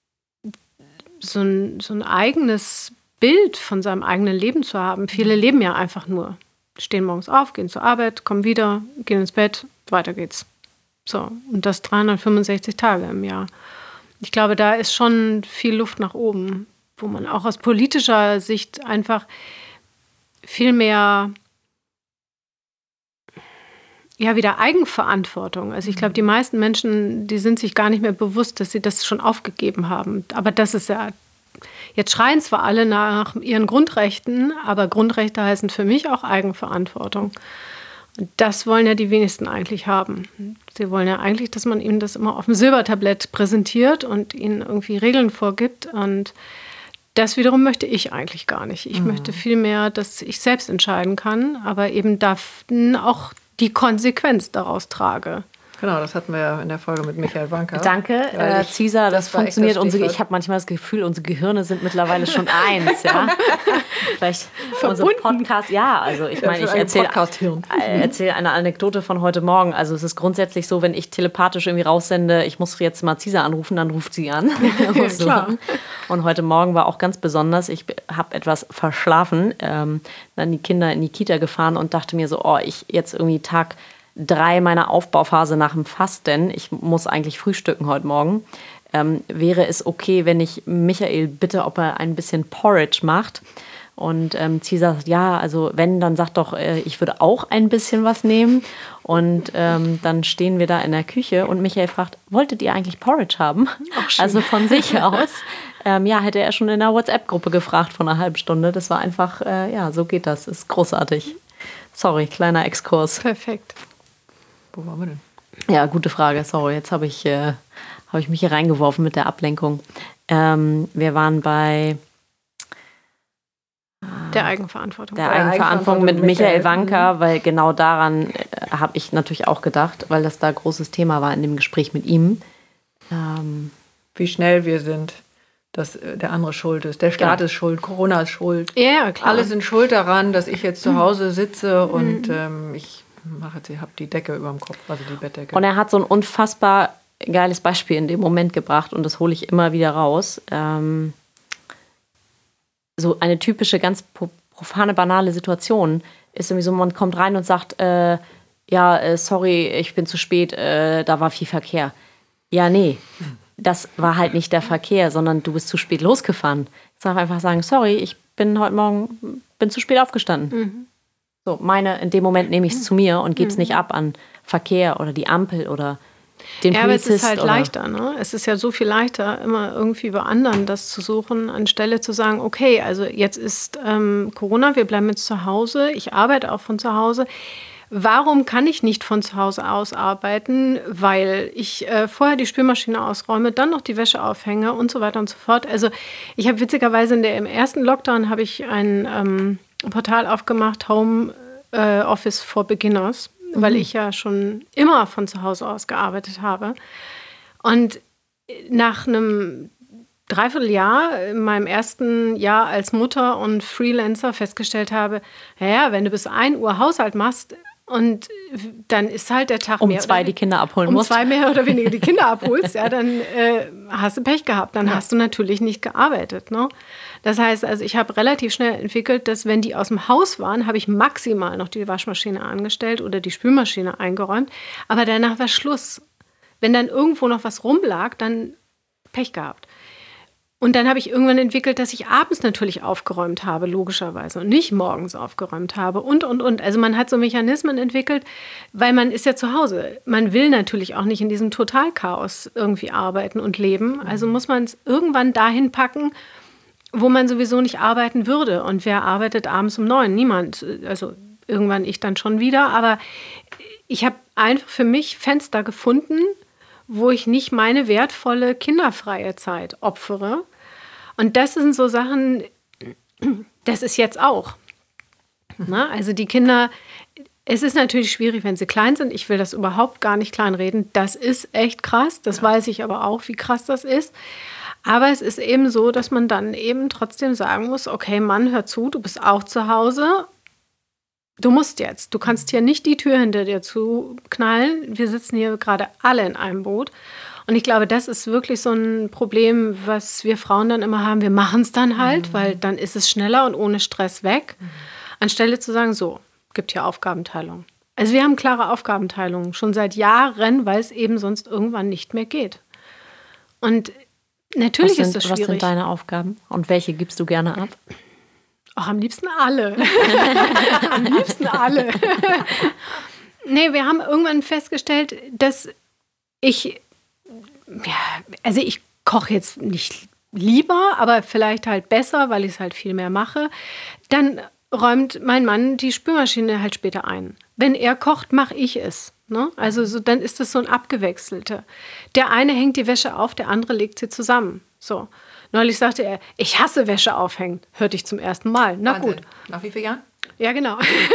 so, ein, so ein eigenes Bild von seinem eigenen Leben zu haben. Viele leben ja einfach nur. Stehen morgens auf, gehen zur Arbeit, kommen wieder, gehen ins Bett, weiter geht's. So, und das dreihundertfünfundsechzig Tage im Jahr. Ich glaube, da ist schon viel Luft nach oben, wo man auch aus politischer Sicht einfach viel mehr ja, wieder Eigenverantwortung. Also ich glaube, die meisten Menschen, die sind sich gar nicht mehr bewusst, dass sie das schon aufgegeben haben. Aber das ist ja, jetzt schreien zwar alle nach ihren Grundrechten, aber Grundrechte heißen für mich auch Eigenverantwortung. Und das wollen ja die wenigsten eigentlich haben. Sie wollen ja eigentlich, dass man ihnen das immer auf dem Silbertablett präsentiert und ihnen irgendwie Regeln vorgibt. Und das wiederum möchte ich eigentlich gar nicht. Ich mhm. möchte vielmehr, dass ich selbst entscheiden kann, aber eben darf auch die Konsequenz daraus trage. Genau, das hatten wir ja in der Folge mit Michael Wanka. Danke, äh, Cesar, das, das funktioniert. Unsere, ich habe manchmal das Gefühl, unsere Gehirne sind mittlerweile schon eins. Ja? Vielleicht unser Podcast, ja, also ich meine, ich erzähle erzähl eine Anekdote von heute Morgen. Also es ist grundsätzlich so, wenn ich telepathisch irgendwie raussende, ich muss jetzt mal Cesar anrufen, dann ruft sie an. Ja, klar. Und heute Morgen war auch ganz besonders, ich habe etwas verschlafen, ähm, dann die Kinder in die Kita gefahren und dachte mir so, oh, ich jetzt irgendwie Tag drei meiner Aufbauphase nach dem Fasten, ich muss eigentlich frühstücken heute Morgen, ähm, wäre es okay, wenn ich Michael bitte, ob er ein bisschen Porridge macht. Und ähm, Cesar sagt, ja, also wenn, dann sagt doch, äh, ich würde auch ein bisschen was nehmen. Und ähm, dann stehen wir da in der Küche und Michael fragt, wolltet ihr eigentlich Porridge haben? Also von sich aus. Ähm, ja, hätte er schon in der WhatsApp-Gruppe gefragt vor einer halben Stunde. Das war einfach, äh, ja, so geht das. Ist großartig. Sorry, kleiner Exkurs. Perfekt. Wo waren wir denn? Ja, gute Frage. Sorry, jetzt habe ich, äh, hab ich mich hier reingeworfen mit der Ablenkung. Ähm, wir waren bei der Eigenverantwortung. Der Eigenverantwortung mit Michael Wanka, weil genau daran äh, habe ich natürlich auch gedacht, weil das da großes Thema war in dem Gespräch mit ihm. Ähm, Wie schnell wir sind, dass der andere schuld ist. Der Staat ja. ist schuld, Corona ist schuld. Ja, klar. Alle sind schuld daran, dass ich jetzt zu Hause sitze und mhm. ähm, ich mach jetzt, ich hab die Decke über dem Kopf, also die Bettdecke. Und er hat so ein unfassbar geiles Beispiel in dem Moment gebracht und das hole ich immer wieder raus. Ähm, so eine typische, ganz profane, banale Situation ist irgendwie so, man kommt rein und sagt, äh, ja, äh, sorry, ich bin zu spät, äh, da war viel Verkehr. Ja, nee, das war halt nicht der Verkehr, sondern du bist zu spät losgefahren. Jetzt darf einfach sagen, sorry, ich bin heute Morgen bin zu spät aufgestanden. Mhm. So, meine, in dem Moment nehme ich es zu mir und gebe es mhm. nicht ab an Verkehr oder die Ampel oder den ja, Polizist. Aber es ist halt oder leichter, ne? Es ist ja so viel leichter, immer irgendwie bei anderen das zu suchen, anstelle zu sagen, okay, also jetzt ist ähm, Corona, wir bleiben jetzt zu Hause, ich arbeite auch von zu Hause. Warum kann ich nicht von zu Hause aus arbeiten? Weil ich äh, vorher die Spülmaschine ausräume, dann noch die Wäsche aufhänge und so weiter und so fort. Also ich habe witzigerweise in der, im ersten Lockdown habe ich ein ähm, Portal aufgemacht, Home äh, Office for Beginners, mhm. weil ich ja schon immer von zu Hause aus gearbeitet habe. Und nach einem Dreivierteljahr in meinem ersten Jahr als Mutter und Freelancer festgestellt habe, naja, wenn du bis ein Uhr Haushalt machst, und dann ist halt der Tag um mehr zwei oder, die Kinder abholen um musst. zwei mehr oder weniger die Kinder abholst, ja, dann äh, hast du Pech gehabt. Dann ja. hast du natürlich nicht gearbeitet. Ne? Das heißt, also ich habe relativ schnell entwickelt, dass wenn die aus dem Haus waren, habe ich maximal noch die Waschmaschine angestellt oder die Spülmaschine eingeräumt. Aber danach war Schluss. Wenn dann irgendwo noch was rumlag, dann Pech gehabt. Und dann habe ich irgendwann entwickelt, dass ich abends natürlich aufgeräumt habe, logischerweise, und nicht morgens aufgeräumt habe und, und, und. Also man hat so Mechanismen entwickelt, weil man ist ja zu Hause. Man will natürlich auch nicht in diesem Totalchaos irgendwie arbeiten und leben. Also muss man es irgendwann dahin packen, wo man sowieso nicht arbeiten würde. Und wer arbeitet abends um neun? Niemand. Also irgendwann ich dann schon wieder. Aber ich habe einfach für mich Fenster gefunden, wo ich nicht meine wertvolle kinderfreie Zeit opfere. Und das sind so Sachen, das ist jetzt auch. Na, also die Kinder, es ist natürlich schwierig, wenn sie klein sind. Ich will das überhaupt gar nicht kleinreden. Das ist echt krass. Das ja. weiß ich aber auch, wie krass das ist. Aber es ist eben so, dass man dann eben trotzdem sagen muss, okay, Mann, hör zu, du bist auch zu Hause. Du musst jetzt. Du kannst hier nicht die Tür hinter dir zuknallen. Wir sitzen hier gerade alle in einem Boot. Und ich glaube, das ist wirklich so ein Problem, was wir Frauen dann immer haben. Wir machen es dann halt, mhm. weil dann ist es schneller und ohne Stress weg. Mhm. Anstelle zu sagen, so, gibt hier Aufgabenteilung. Also wir haben klare Aufgabenteilung schon seit Jahren, weil es eben sonst irgendwann nicht mehr geht. Und natürlich sind, ist das schwierig. Was sind deine Aufgaben und welche gibst du gerne ab? Ach, am liebsten alle. Am liebsten alle. Nee, wir haben irgendwann festgestellt, dass ich, ja, also ich koche jetzt nicht lieber, aber vielleicht halt besser, weil ich es halt viel mehr mache. Dann räumt mein Mann die Spülmaschine halt später ein. Wenn er kocht, mache ich es. Ne? Also so, dann ist das so ein Abgewechselte. Der eine hängt die Wäsche auf, der andere legt sie zusammen. So. Neulich sagte er, ich hasse Wäsche aufhängen. Hörte ich zum ersten Mal. Na Wahnsinn. gut. Nach wie vielen Jahren? Ja, genau.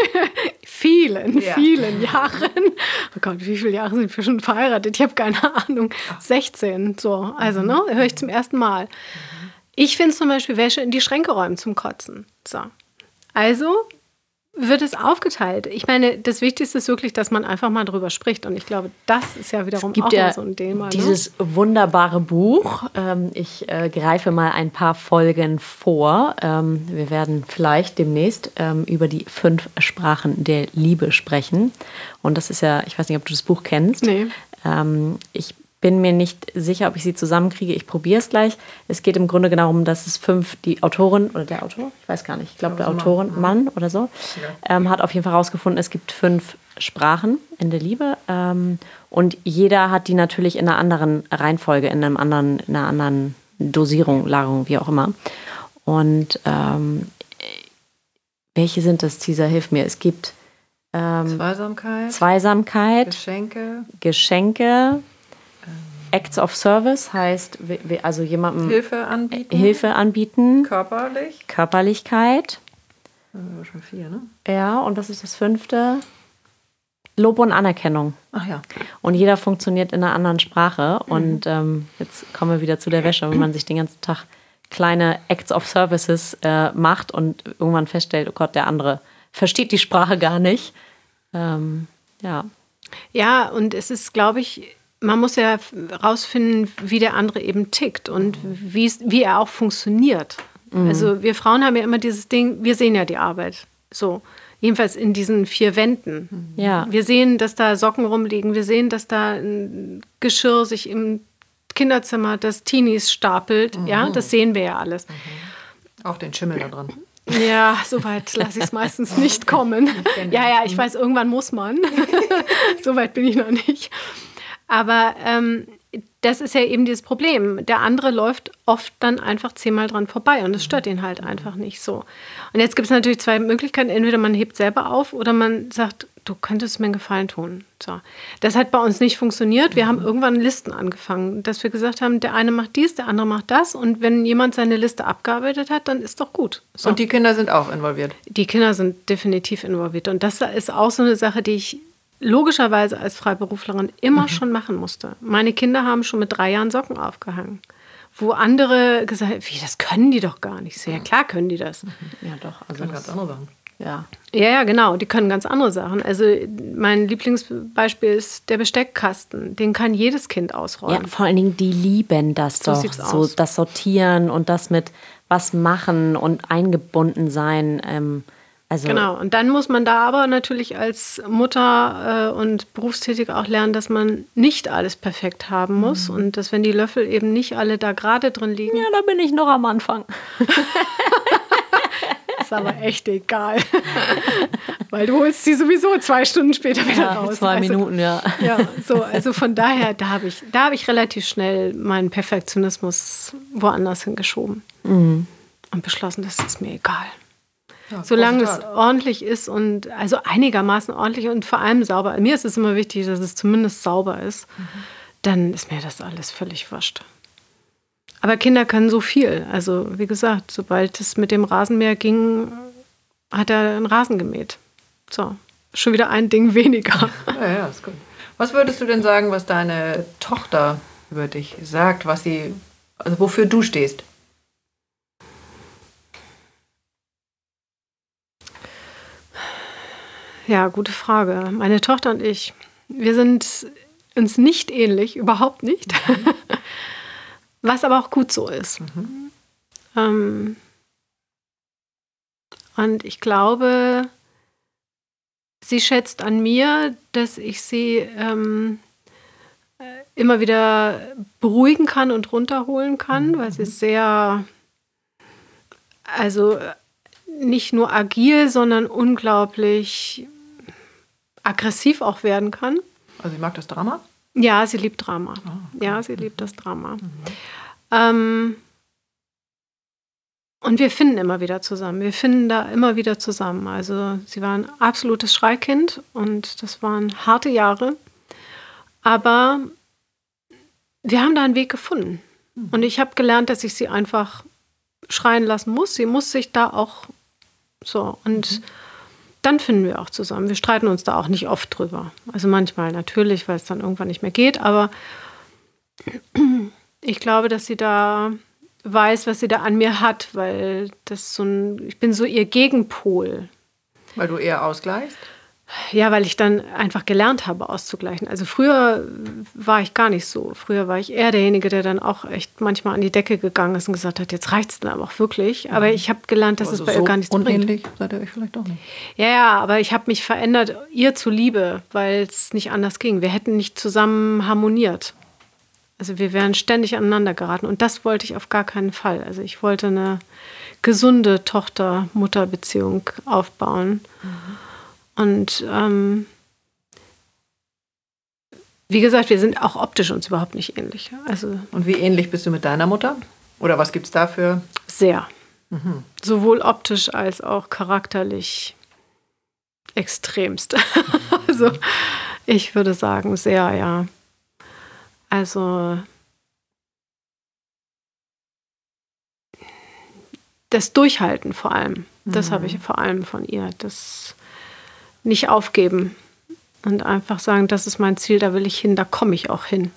vielen, ja. vielen Jahren. Oh Gott, wie viele Jahre sind wir schon verheiratet? Ich habe keine Ahnung. sechzehn, so. Also, ne, höre ich zum ersten Mal. Mhm. Ich finde zum Beispiel Wäsche in die Schränke räumen zum Kotzen. So. Also wird es aufgeteilt. Ich meine, das Wichtigste ist wirklich, dass man einfach mal drüber spricht. Und ich glaube, das ist ja wiederum auch ja so ein Thema. Dieses ne? wunderbare Buch. Ähm, ich äh, greife mal ein paar Folgen vor. Ähm, wir werden vielleicht demnächst ähm, über die fünf Sprachen der Liebe sprechen. Und das ist ja, ich weiß nicht, ob du das Buch kennst. Nee. Ähm, ich bin mir nicht sicher, ob ich sie zusammenkriege. Ich probiere es gleich. Es geht im Grunde darum, dass es fünf, die Autorin oder der Autor, ich weiß gar nicht, ich glaube der Autorin, Mann, Mann oder so, ja. ähm, hat auf jeden Fall herausgefunden, es gibt fünf Sprachen in der Liebe. Ähm, und jeder hat die natürlich in einer anderen Reihenfolge, in einem anderen, in einer anderen Dosierung, Lagerung, wie auch immer. Und ähm, welche sind das, Cesar, hilf mir. Es gibt ähm, Zweisamkeit, Zweisamkeit, Geschenke, Geschenke, Acts of Service heißt, also jemandem Hilfe anbieten, Hilfe anbieten. Körperlich. Körperlichkeit. Das sind schon vier, ne? Ja, und was ist das fünfte? Lob und Anerkennung. Ach ja. Und jeder funktioniert in einer anderen Sprache. Mhm. Und ähm, jetzt kommen wir wieder zu der Wäsche, wenn man sich den ganzen Tag kleine Acts of Services äh, macht und irgendwann feststellt, oh Gott, der andere versteht die Sprache gar nicht. Ähm, Ja. Ja, und es ist, glaube ich, man muss ja rausfinden, wie der andere eben tickt und wie, wie er auch funktioniert. Mhm. Also wir Frauen haben ja immer dieses Ding, wir sehen ja die Arbeit. So, jedenfalls in diesen vier Wänden. Ja. Wir sehen, dass da Socken rumliegen. Wir sehen, dass da ein Geschirr sich im Kinderzimmer des Teenies stapelt. Mhm. Ja, das sehen wir ja alles. Mhm. Auch den Schimmel da dran. Ja, so weit lasse ich es meistens nicht kommen. Ja, ja, ich weiß, irgendwann muss man. So weit bin ich noch nicht. Aber ähm, das ist ja eben dieses Problem. Der andere läuft oft dann einfach zehnmal dran vorbei und das stört ihn halt einfach nicht so. Und jetzt gibt es natürlich zwei Möglichkeiten. Entweder man hebt selber auf oder man sagt, du könntest mir einen Gefallen tun. So. Das hat bei uns nicht funktioniert. Wir mhm. haben irgendwann Listen angefangen, dass wir gesagt haben, der eine macht dies, der andere macht das. Und wenn jemand seine Liste abgearbeitet hat, dann ist doch gut. So. Und die Kinder sind auch involviert? Die Kinder sind definitiv involviert. Und das ist auch so eine Sache, die ich logischerweise als Freiberuflerin immer mhm. schon machen musste. Meine Kinder haben schon mit drei Jahren Socken aufgehangen. Wo andere gesagt haben, wie, das können die doch gar nicht. So, ja, klar können die das. Ja, doch. Also das ganz andere Sachen. Ja. ja, ja, genau. Die können ganz andere Sachen. Also mein Lieblingsbeispiel ist der Besteckkasten. Den kann jedes Kind ausräumen. Ja, vor allen Dingen, die lieben das so doch. Sieht's so aus. Das Sortieren und das mit was machen und eingebunden sein. Ähm, Also genau, und dann muss man da aber natürlich als Mutter äh, und berufstätig auch lernen, dass man nicht alles perfekt haben muss mhm. und dass, wenn die Löffel eben nicht alle da gerade drin liegen. Ja, da bin ich noch am Anfang. Ist aber echt egal. Weil du holst sie sowieso zwei Stunden später wieder ja, raus. Zwei also, Minuten, ja. Ja, so, also von daher, da habe ich, da hab ich relativ schnell meinen Perfektionismus woanders hingeschoben Mhm. und beschlossen, das ist mir egal. Ja, solange es ordentlich ist und also einigermaßen ordentlich und vor allem sauber. Mir ist es immer wichtig, dass es zumindest sauber ist. Mhm. Dann ist mir das alles völlig wurscht. Aber Kinder können so viel. Also wie gesagt, sobald es mit dem Rasenmäher ging, hat er einen Rasen gemäht. So, schon wieder ein Ding weniger. Ja, ja, ist gut. Was würdest du denn sagen, was deine Tochter über dich sagt, was sie, also wofür du stehst? Ja, gute Frage. Meine Tochter und ich, wir sind uns nicht ähnlich, überhaupt nicht. Mhm. Was aber auch gut so ist. Mhm. Ähm, und ich glaube, sie schätzt an mir, dass ich sie ähm, immer wieder beruhigen kann und runterholen kann, mhm. weil sie sehr, also nicht nur agil, sondern unglaublich aggressiv auch werden kann. Also sie mag das Drama? Ja, sie liebt Drama. Oh, okay. Ja, sie liebt das Drama. Mhm. Ähm, und wir finden immer wieder zusammen. Wir finden da immer wieder zusammen. Also sie war ein absolutes Schreikind und das waren harte Jahre. Aber wir haben da einen Weg gefunden. Mhm. Und ich habe gelernt, dass ich sie einfach schreien lassen muss. Sie muss sich da auch so und mhm. dann finden wir auch zusammen. Wir streiten uns da auch nicht oft drüber. Also manchmal natürlich, weil es dann irgendwann nicht mehr geht. Aber ich glaube, dass sie da weiß, was sie da an mir hat, weil das so ein, ich bin so ihr Gegenpol. Weil du eher ausgleichst? Ja, weil ich dann einfach gelernt habe, auszugleichen. Also früher war ich gar nicht so. Früher war ich eher derjenige, der dann auch echt manchmal an die Decke gegangen ist und gesagt hat, jetzt reicht's dann aber auch wirklich. Aber ich habe gelernt, dass also es bei so ihr gar nichts bringt. Unähnlich seid ihr euch vielleicht auch nicht. Ja, ja, aber ich habe mich verändert, ihr zuliebe, weil es nicht anders ging. Wir hätten nicht zusammen harmoniert. Also wir wären ständig aneinander geraten. Und das wollte ich auf gar keinen Fall. Also ich wollte eine gesunde Tochter-Mutter-Beziehung aufbauen. Mhm. Und ähm, wie gesagt, wir sind auch optisch uns überhaupt nicht ähnlich. Also und wie ähnlich bist du mit deiner Mutter? Oder was gibt es dafür? Sehr. Mhm. Sowohl optisch als auch charakterlich extremst. Also ich würde sagen, sehr, ja. Also das Durchhalten vor allem, das mhm. habe ich vor allem von ihr. Das nicht aufgeben und einfach sagen, das ist mein Ziel, da will ich hin, da komme ich auch hin.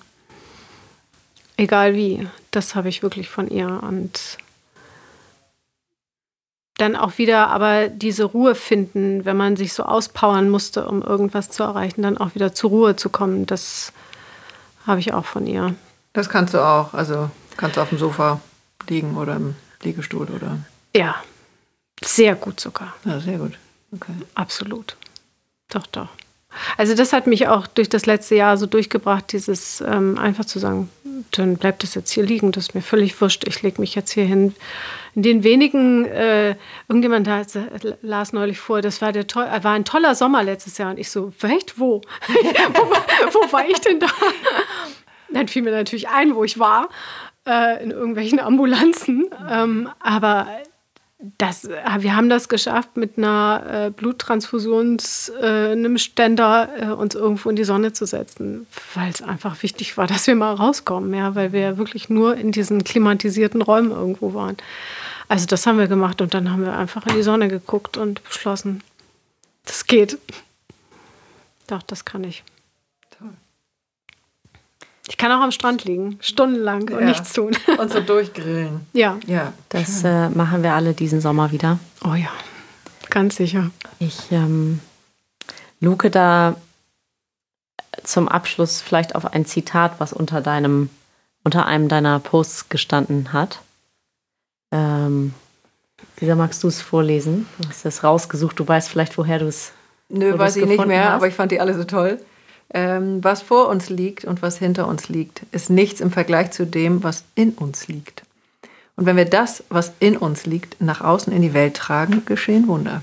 Egal wie, das habe ich wirklich von ihr und dann auch wieder aber diese Ruhe finden, wenn man sich so auspowern musste, um irgendwas zu erreichen, dann auch wieder zur Ruhe zu kommen. Das habe ich auch von ihr. Das kannst du auch. Also kannst du auf dem Sofa liegen oder im Liegestuhl oder? Ja, sehr gut sogar. Ja, sehr gut. Okay. Absolut. Doch, doch. Also das hat mich auch durch das letzte Jahr so durchgebracht, dieses ähm, einfach zu sagen, dann bleibt das jetzt hier liegen, das ist mir völlig wurscht, ich lege mich jetzt hier hin. In den wenigen, äh, irgendjemand da, las neulich vor, das war, der toll, war ein toller Sommer letztes Jahr und ich so, echt, wo? wo, wo war ich denn da? Dann fiel mir natürlich ein, wo ich war, äh, in irgendwelchen Ambulanzen, ähm, aber Das, wir haben das geschafft, mit einer äh, Bluttransfusions, äh, einem Ständer äh, uns irgendwo in die Sonne zu setzen, weil es einfach wichtig war, dass wir mal rauskommen, ja, weil wir wirklich nur in diesen klimatisierten Räumen irgendwo waren. Also das haben wir gemacht und dann haben wir einfach in die Sonne geguckt und beschlossen, das geht. Doch, das kann ich. Toll. Ich kann auch am Strand liegen, stundenlang und ja. nichts tun. Und so durchgrillen. Ja. ja. Das äh, machen wir alle diesen Sommer wieder. Oh ja, ganz sicher. Ich ähm, luke da zum Abschluss vielleicht auf ein Zitat, was unter deinem, unter einem deiner Posts gestanden hat. Ähm, Lisa, magst du es vorlesen? Du hast es rausgesucht, du weißt vielleicht, woher du es Nö, weiß ich nicht mehr, hast. Aber ich fand die alle so toll. Ähm, was vor uns liegt und was hinter uns liegt, ist nichts im Vergleich zu dem, was in uns liegt. Und wenn wir das, was in uns liegt, nach außen in die Welt tragen, geschehen Wunder.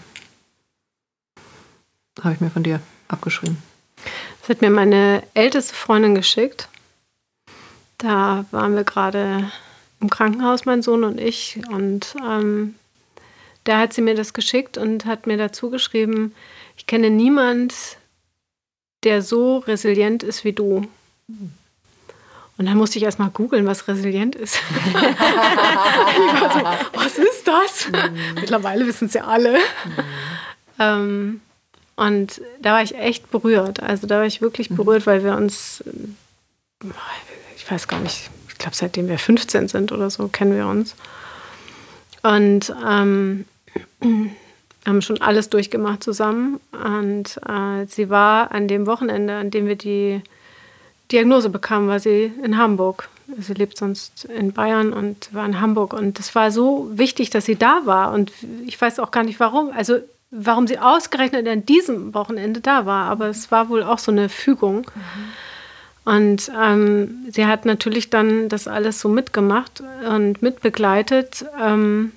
Habe ich mir von dir abgeschrieben. Das hat mir meine älteste Freundin geschickt. Da waren wir gerade im Krankenhaus, mein Sohn und ich. Und ähm, da hat sie mir das geschickt und hat mir dazu geschrieben, ich kenne niemand, der so resilient ist wie du. Und dann musste ich erst mal googeln, was resilient ist. Ich war so, was ist das? Mm. Mittlerweile wissen es ja alle. Mm. Ähm, und da war ich echt berührt. Also da war ich wirklich berührt, weil wir uns, ich weiß gar nicht, ich glaube, seitdem wir fünfzehn sind oder so, kennen wir uns. Und ähm, haben schon alles durchgemacht zusammen. Und äh, sie war an dem Wochenende, an dem wir die Diagnose bekamen, war sie in Hamburg. Sie lebt sonst in Bayern und war in Hamburg. Und das war so wichtig, dass sie da war. Und ich weiß auch gar nicht, warum. Also warum sie ausgerechnet an diesem Wochenende da war. Aber es war wohl auch so eine Fügung. Mhm. Und ähm, sie hat natürlich dann das alles so mitgemacht und mitbegleitet. Ähm,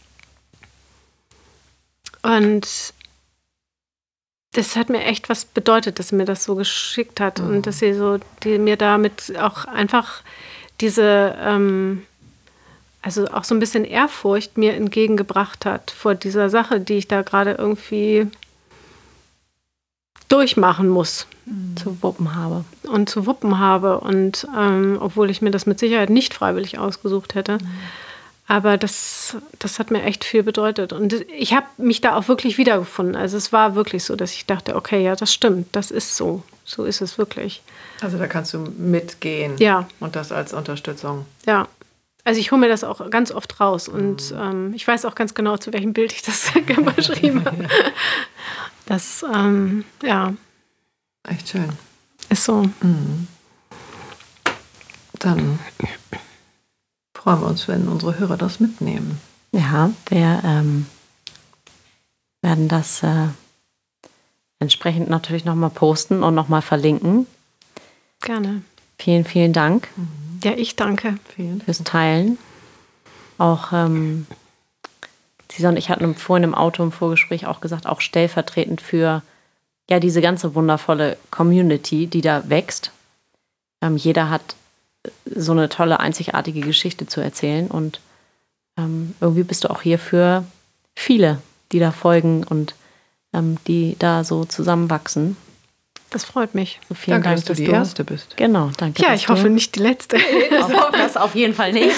Und das hat mir echt was bedeutet, dass sie mir das so geschickt hat. Mhm. Und dass sie so die, mir damit auch einfach diese, ähm, also auch so ein bisschen Ehrfurcht mir entgegengebracht hat vor dieser Sache, die ich da gerade irgendwie durchmachen muss. Mhm. Zu wuppen habe. Und zu wuppen habe. Und ähm, obwohl ich mir das mit Sicherheit nicht freiwillig ausgesucht hätte. Mhm. Aber das, das hat mir echt viel bedeutet. Und ich habe mich da auch wirklich wiedergefunden. Also es war wirklich so, dass ich dachte, okay, ja, das stimmt, das ist so. So ist es wirklich. Also da kannst du mitgehen. Ja. Und das als Unterstützung. Ja. Also ich hole mir das auch ganz oft raus. Und mhm. ähm, ich weiß auch ganz genau, zu welchem Bild ich das beschrieben habe. Das, ähm, ja. Echt schön. Ist so. Mhm. Dann freuen wir uns, wenn unsere Hörer das mitnehmen. Ja, wir ähm, werden das äh, entsprechend natürlich nochmal posten und nochmal verlinken. Gerne. Vielen, vielen Dank. Ja, ich danke. Vielen. Fürs Teilen. Auch ähm, Lisa und ich hatten vorhin im Auto im Vorgespräch auch gesagt, auch stellvertretend für ja diese ganze wundervolle Community, die da wächst. Ähm, jeder hat so eine tolle, einzigartige Geschichte zu erzählen. Und ähm, irgendwie bist du auch hier für viele, die da folgen und ähm, die da so zusammenwachsen. Das freut mich. So vielen danke, Dank, dass du dass die du Erste bist. Genau, danke. Ja, ich hoffe du. nicht die Letzte. Auf, das auf jeden Fall nicht.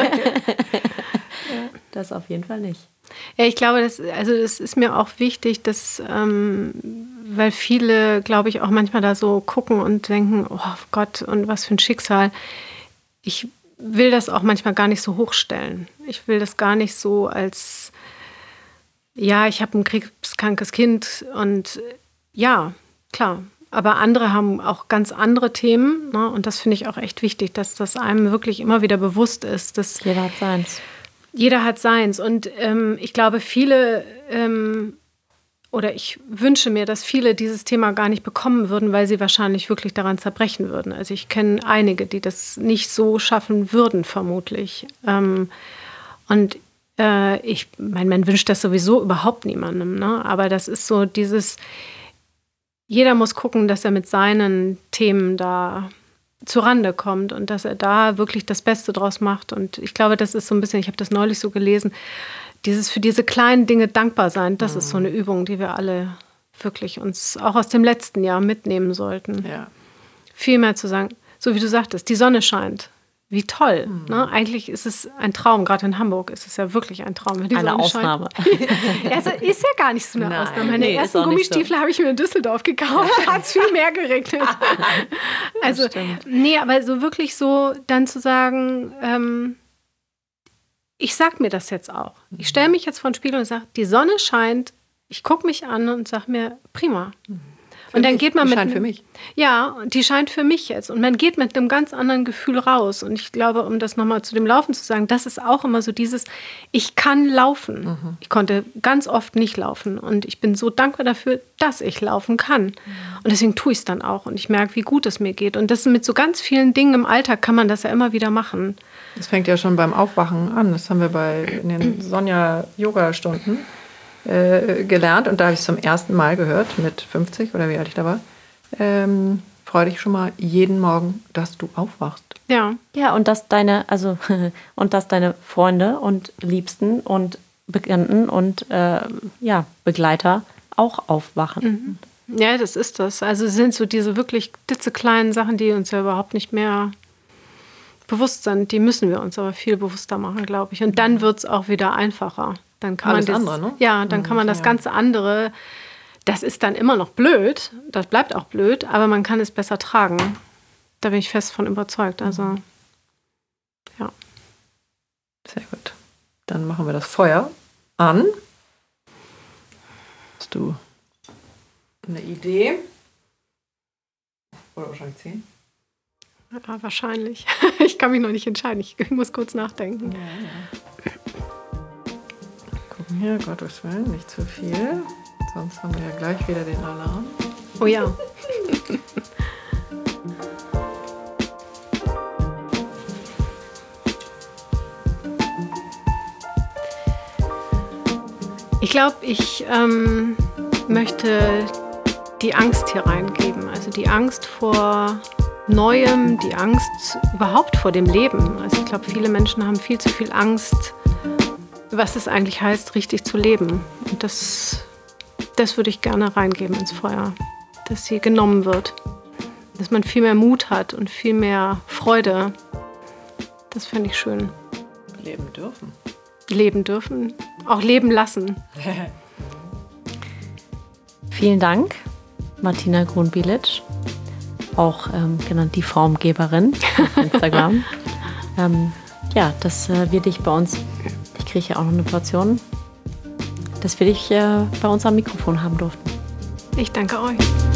Das auf jeden Fall nicht. Ja, ich glaube, das, also das ist mir auch wichtig, dass, ähm, weil viele, glaube ich, auch manchmal da so gucken und denken, oh Gott, und was für ein Schicksal. Ich will das auch manchmal gar nicht so hochstellen. Ich will das gar nicht so als ja, ich habe ein krebskrankes Kind und ja, klar. Aber andere haben auch ganz andere Themen, ne? Und das finde ich auch echt wichtig, dass das einem wirklich immer wieder bewusst ist. Dass jeder hat seins. Jeder hat seins. Und ähm, ich glaube, viele, ähm, oder ich wünsche mir, dass viele dieses Thema gar nicht bekommen würden, weil sie wahrscheinlich wirklich daran zerbrechen würden. Also ich kenne einige, die das nicht so schaffen würden, vermutlich. Ähm, und äh, ich meine, man wünscht das sowieso überhaupt niemandem, ne? Aber das ist so dieses, jeder muss gucken, dass er mit seinen Themen da zurande kommt und dass er da wirklich das Beste draus macht. Und ich glaube, das ist so ein bisschen, ich habe das neulich so gelesen, dieses für diese kleinen Dinge dankbar sein, das mhm. ist so eine Übung, die wir alle wirklich uns auch aus dem letzten Jahr mitnehmen sollten. Ja. Viel mehr zu sagen, so wie du sagtest, die Sonne scheint. Wie toll. Mhm. Ne? Eigentlich ist es ein Traum, gerade in Hamburg ist es ja wirklich ein Traum. Wenn die eine Sonne Ausnahme. Ja, also ist ja gar nicht so eine Nein, Ausnahme. Meine nee, ersten Gummistiefel so. habe ich mir in Düsseldorf gekauft. Da hat es viel mehr geregnet. Also, nee, aber so wirklich so dann zu sagen, ähm, ich sag mir das jetzt auch. Ich stelle mich jetzt vor den Spiegel und sage, die Sonne scheint, ich gucke mich an und sage mir, prima. Für und dann mich. geht man die mit scheint für mich. Ja, die scheint für mich jetzt. Und man geht mit einem ganz anderen Gefühl raus. Und ich glaube, um das nochmal zu dem Laufen zu sagen, das ist auch immer so dieses, ich kann laufen. Mhm. Ich konnte ganz oft nicht laufen. Und ich bin so dankbar dafür, dass ich laufen kann. Mhm. Und deswegen tue ich es dann auch. Und ich merke, wie gut es mir geht. Und das mit so ganz vielen Dingen im Alltag kann man das ja immer wieder machen. Das fängt ja schon beim Aufwachen an. Das haben wir bei in den Sonja-Yoga-Stunden äh, gelernt. Und da habe ich es zum ersten Mal gehört, mit fünfzig oder wie alt ich da war. Ähm, freu dich schon mal jeden Morgen, dass du aufwachst. Ja. Ja, und dass deine, also und dass deine Freunde und Liebsten und Bekannten und äh, ja, Begleiter auch aufwachen. Mhm. Ja, das ist das. Also es sind so diese wirklich klitzekleinen Sachen, die uns ja überhaupt nicht mehr bewusst sind. Die müssen wir uns aber viel bewusster machen, glaube ich. Und dann wird es auch wieder einfacher. Dann kann Alles man das, andere, ne? Ja, dann kann man das ganze andere, das ist dann immer noch blöd, das bleibt auch blöd, aber man kann es besser tragen. Da bin ich fest von überzeugt. Also, ja. Sehr gut. Dann machen wir das Feuer an. Hast du eine Idee? Oder wahrscheinlich zehn? Ja, wahrscheinlich. Ich kann mich noch nicht entscheiden. Ich muss kurz nachdenken. Ja, ja. Gucken hier, Gottes Willen, nicht zu viel. Sonst haben wir ja gleich wieder den Alarm. Oh ja. Ich glaube, ich ähm, möchte die Angst hier reingeben. Also die Angst vor Neuem, die Angst überhaupt vor dem Leben. Also ich glaube, viele Menschen haben viel zu viel Angst, was es eigentlich heißt, richtig zu leben. Und das, das würde ich gerne reingeben ins Feuer, dass sie genommen wird. Dass man viel mehr Mut hat und viel mehr Freude. Das fände ich schön. Leben dürfen. Leben dürfen, auch leben lassen. Vielen Dank, Martina Grun-Bilic, auch ähm, genannt die Formgeberin auf Instagram. ähm, ja, dass äh, wir dich bei uns, ich kriege ja auch noch eine Portion, dass wir dich äh, bei uns am Mikrofon haben durften. Ich danke euch.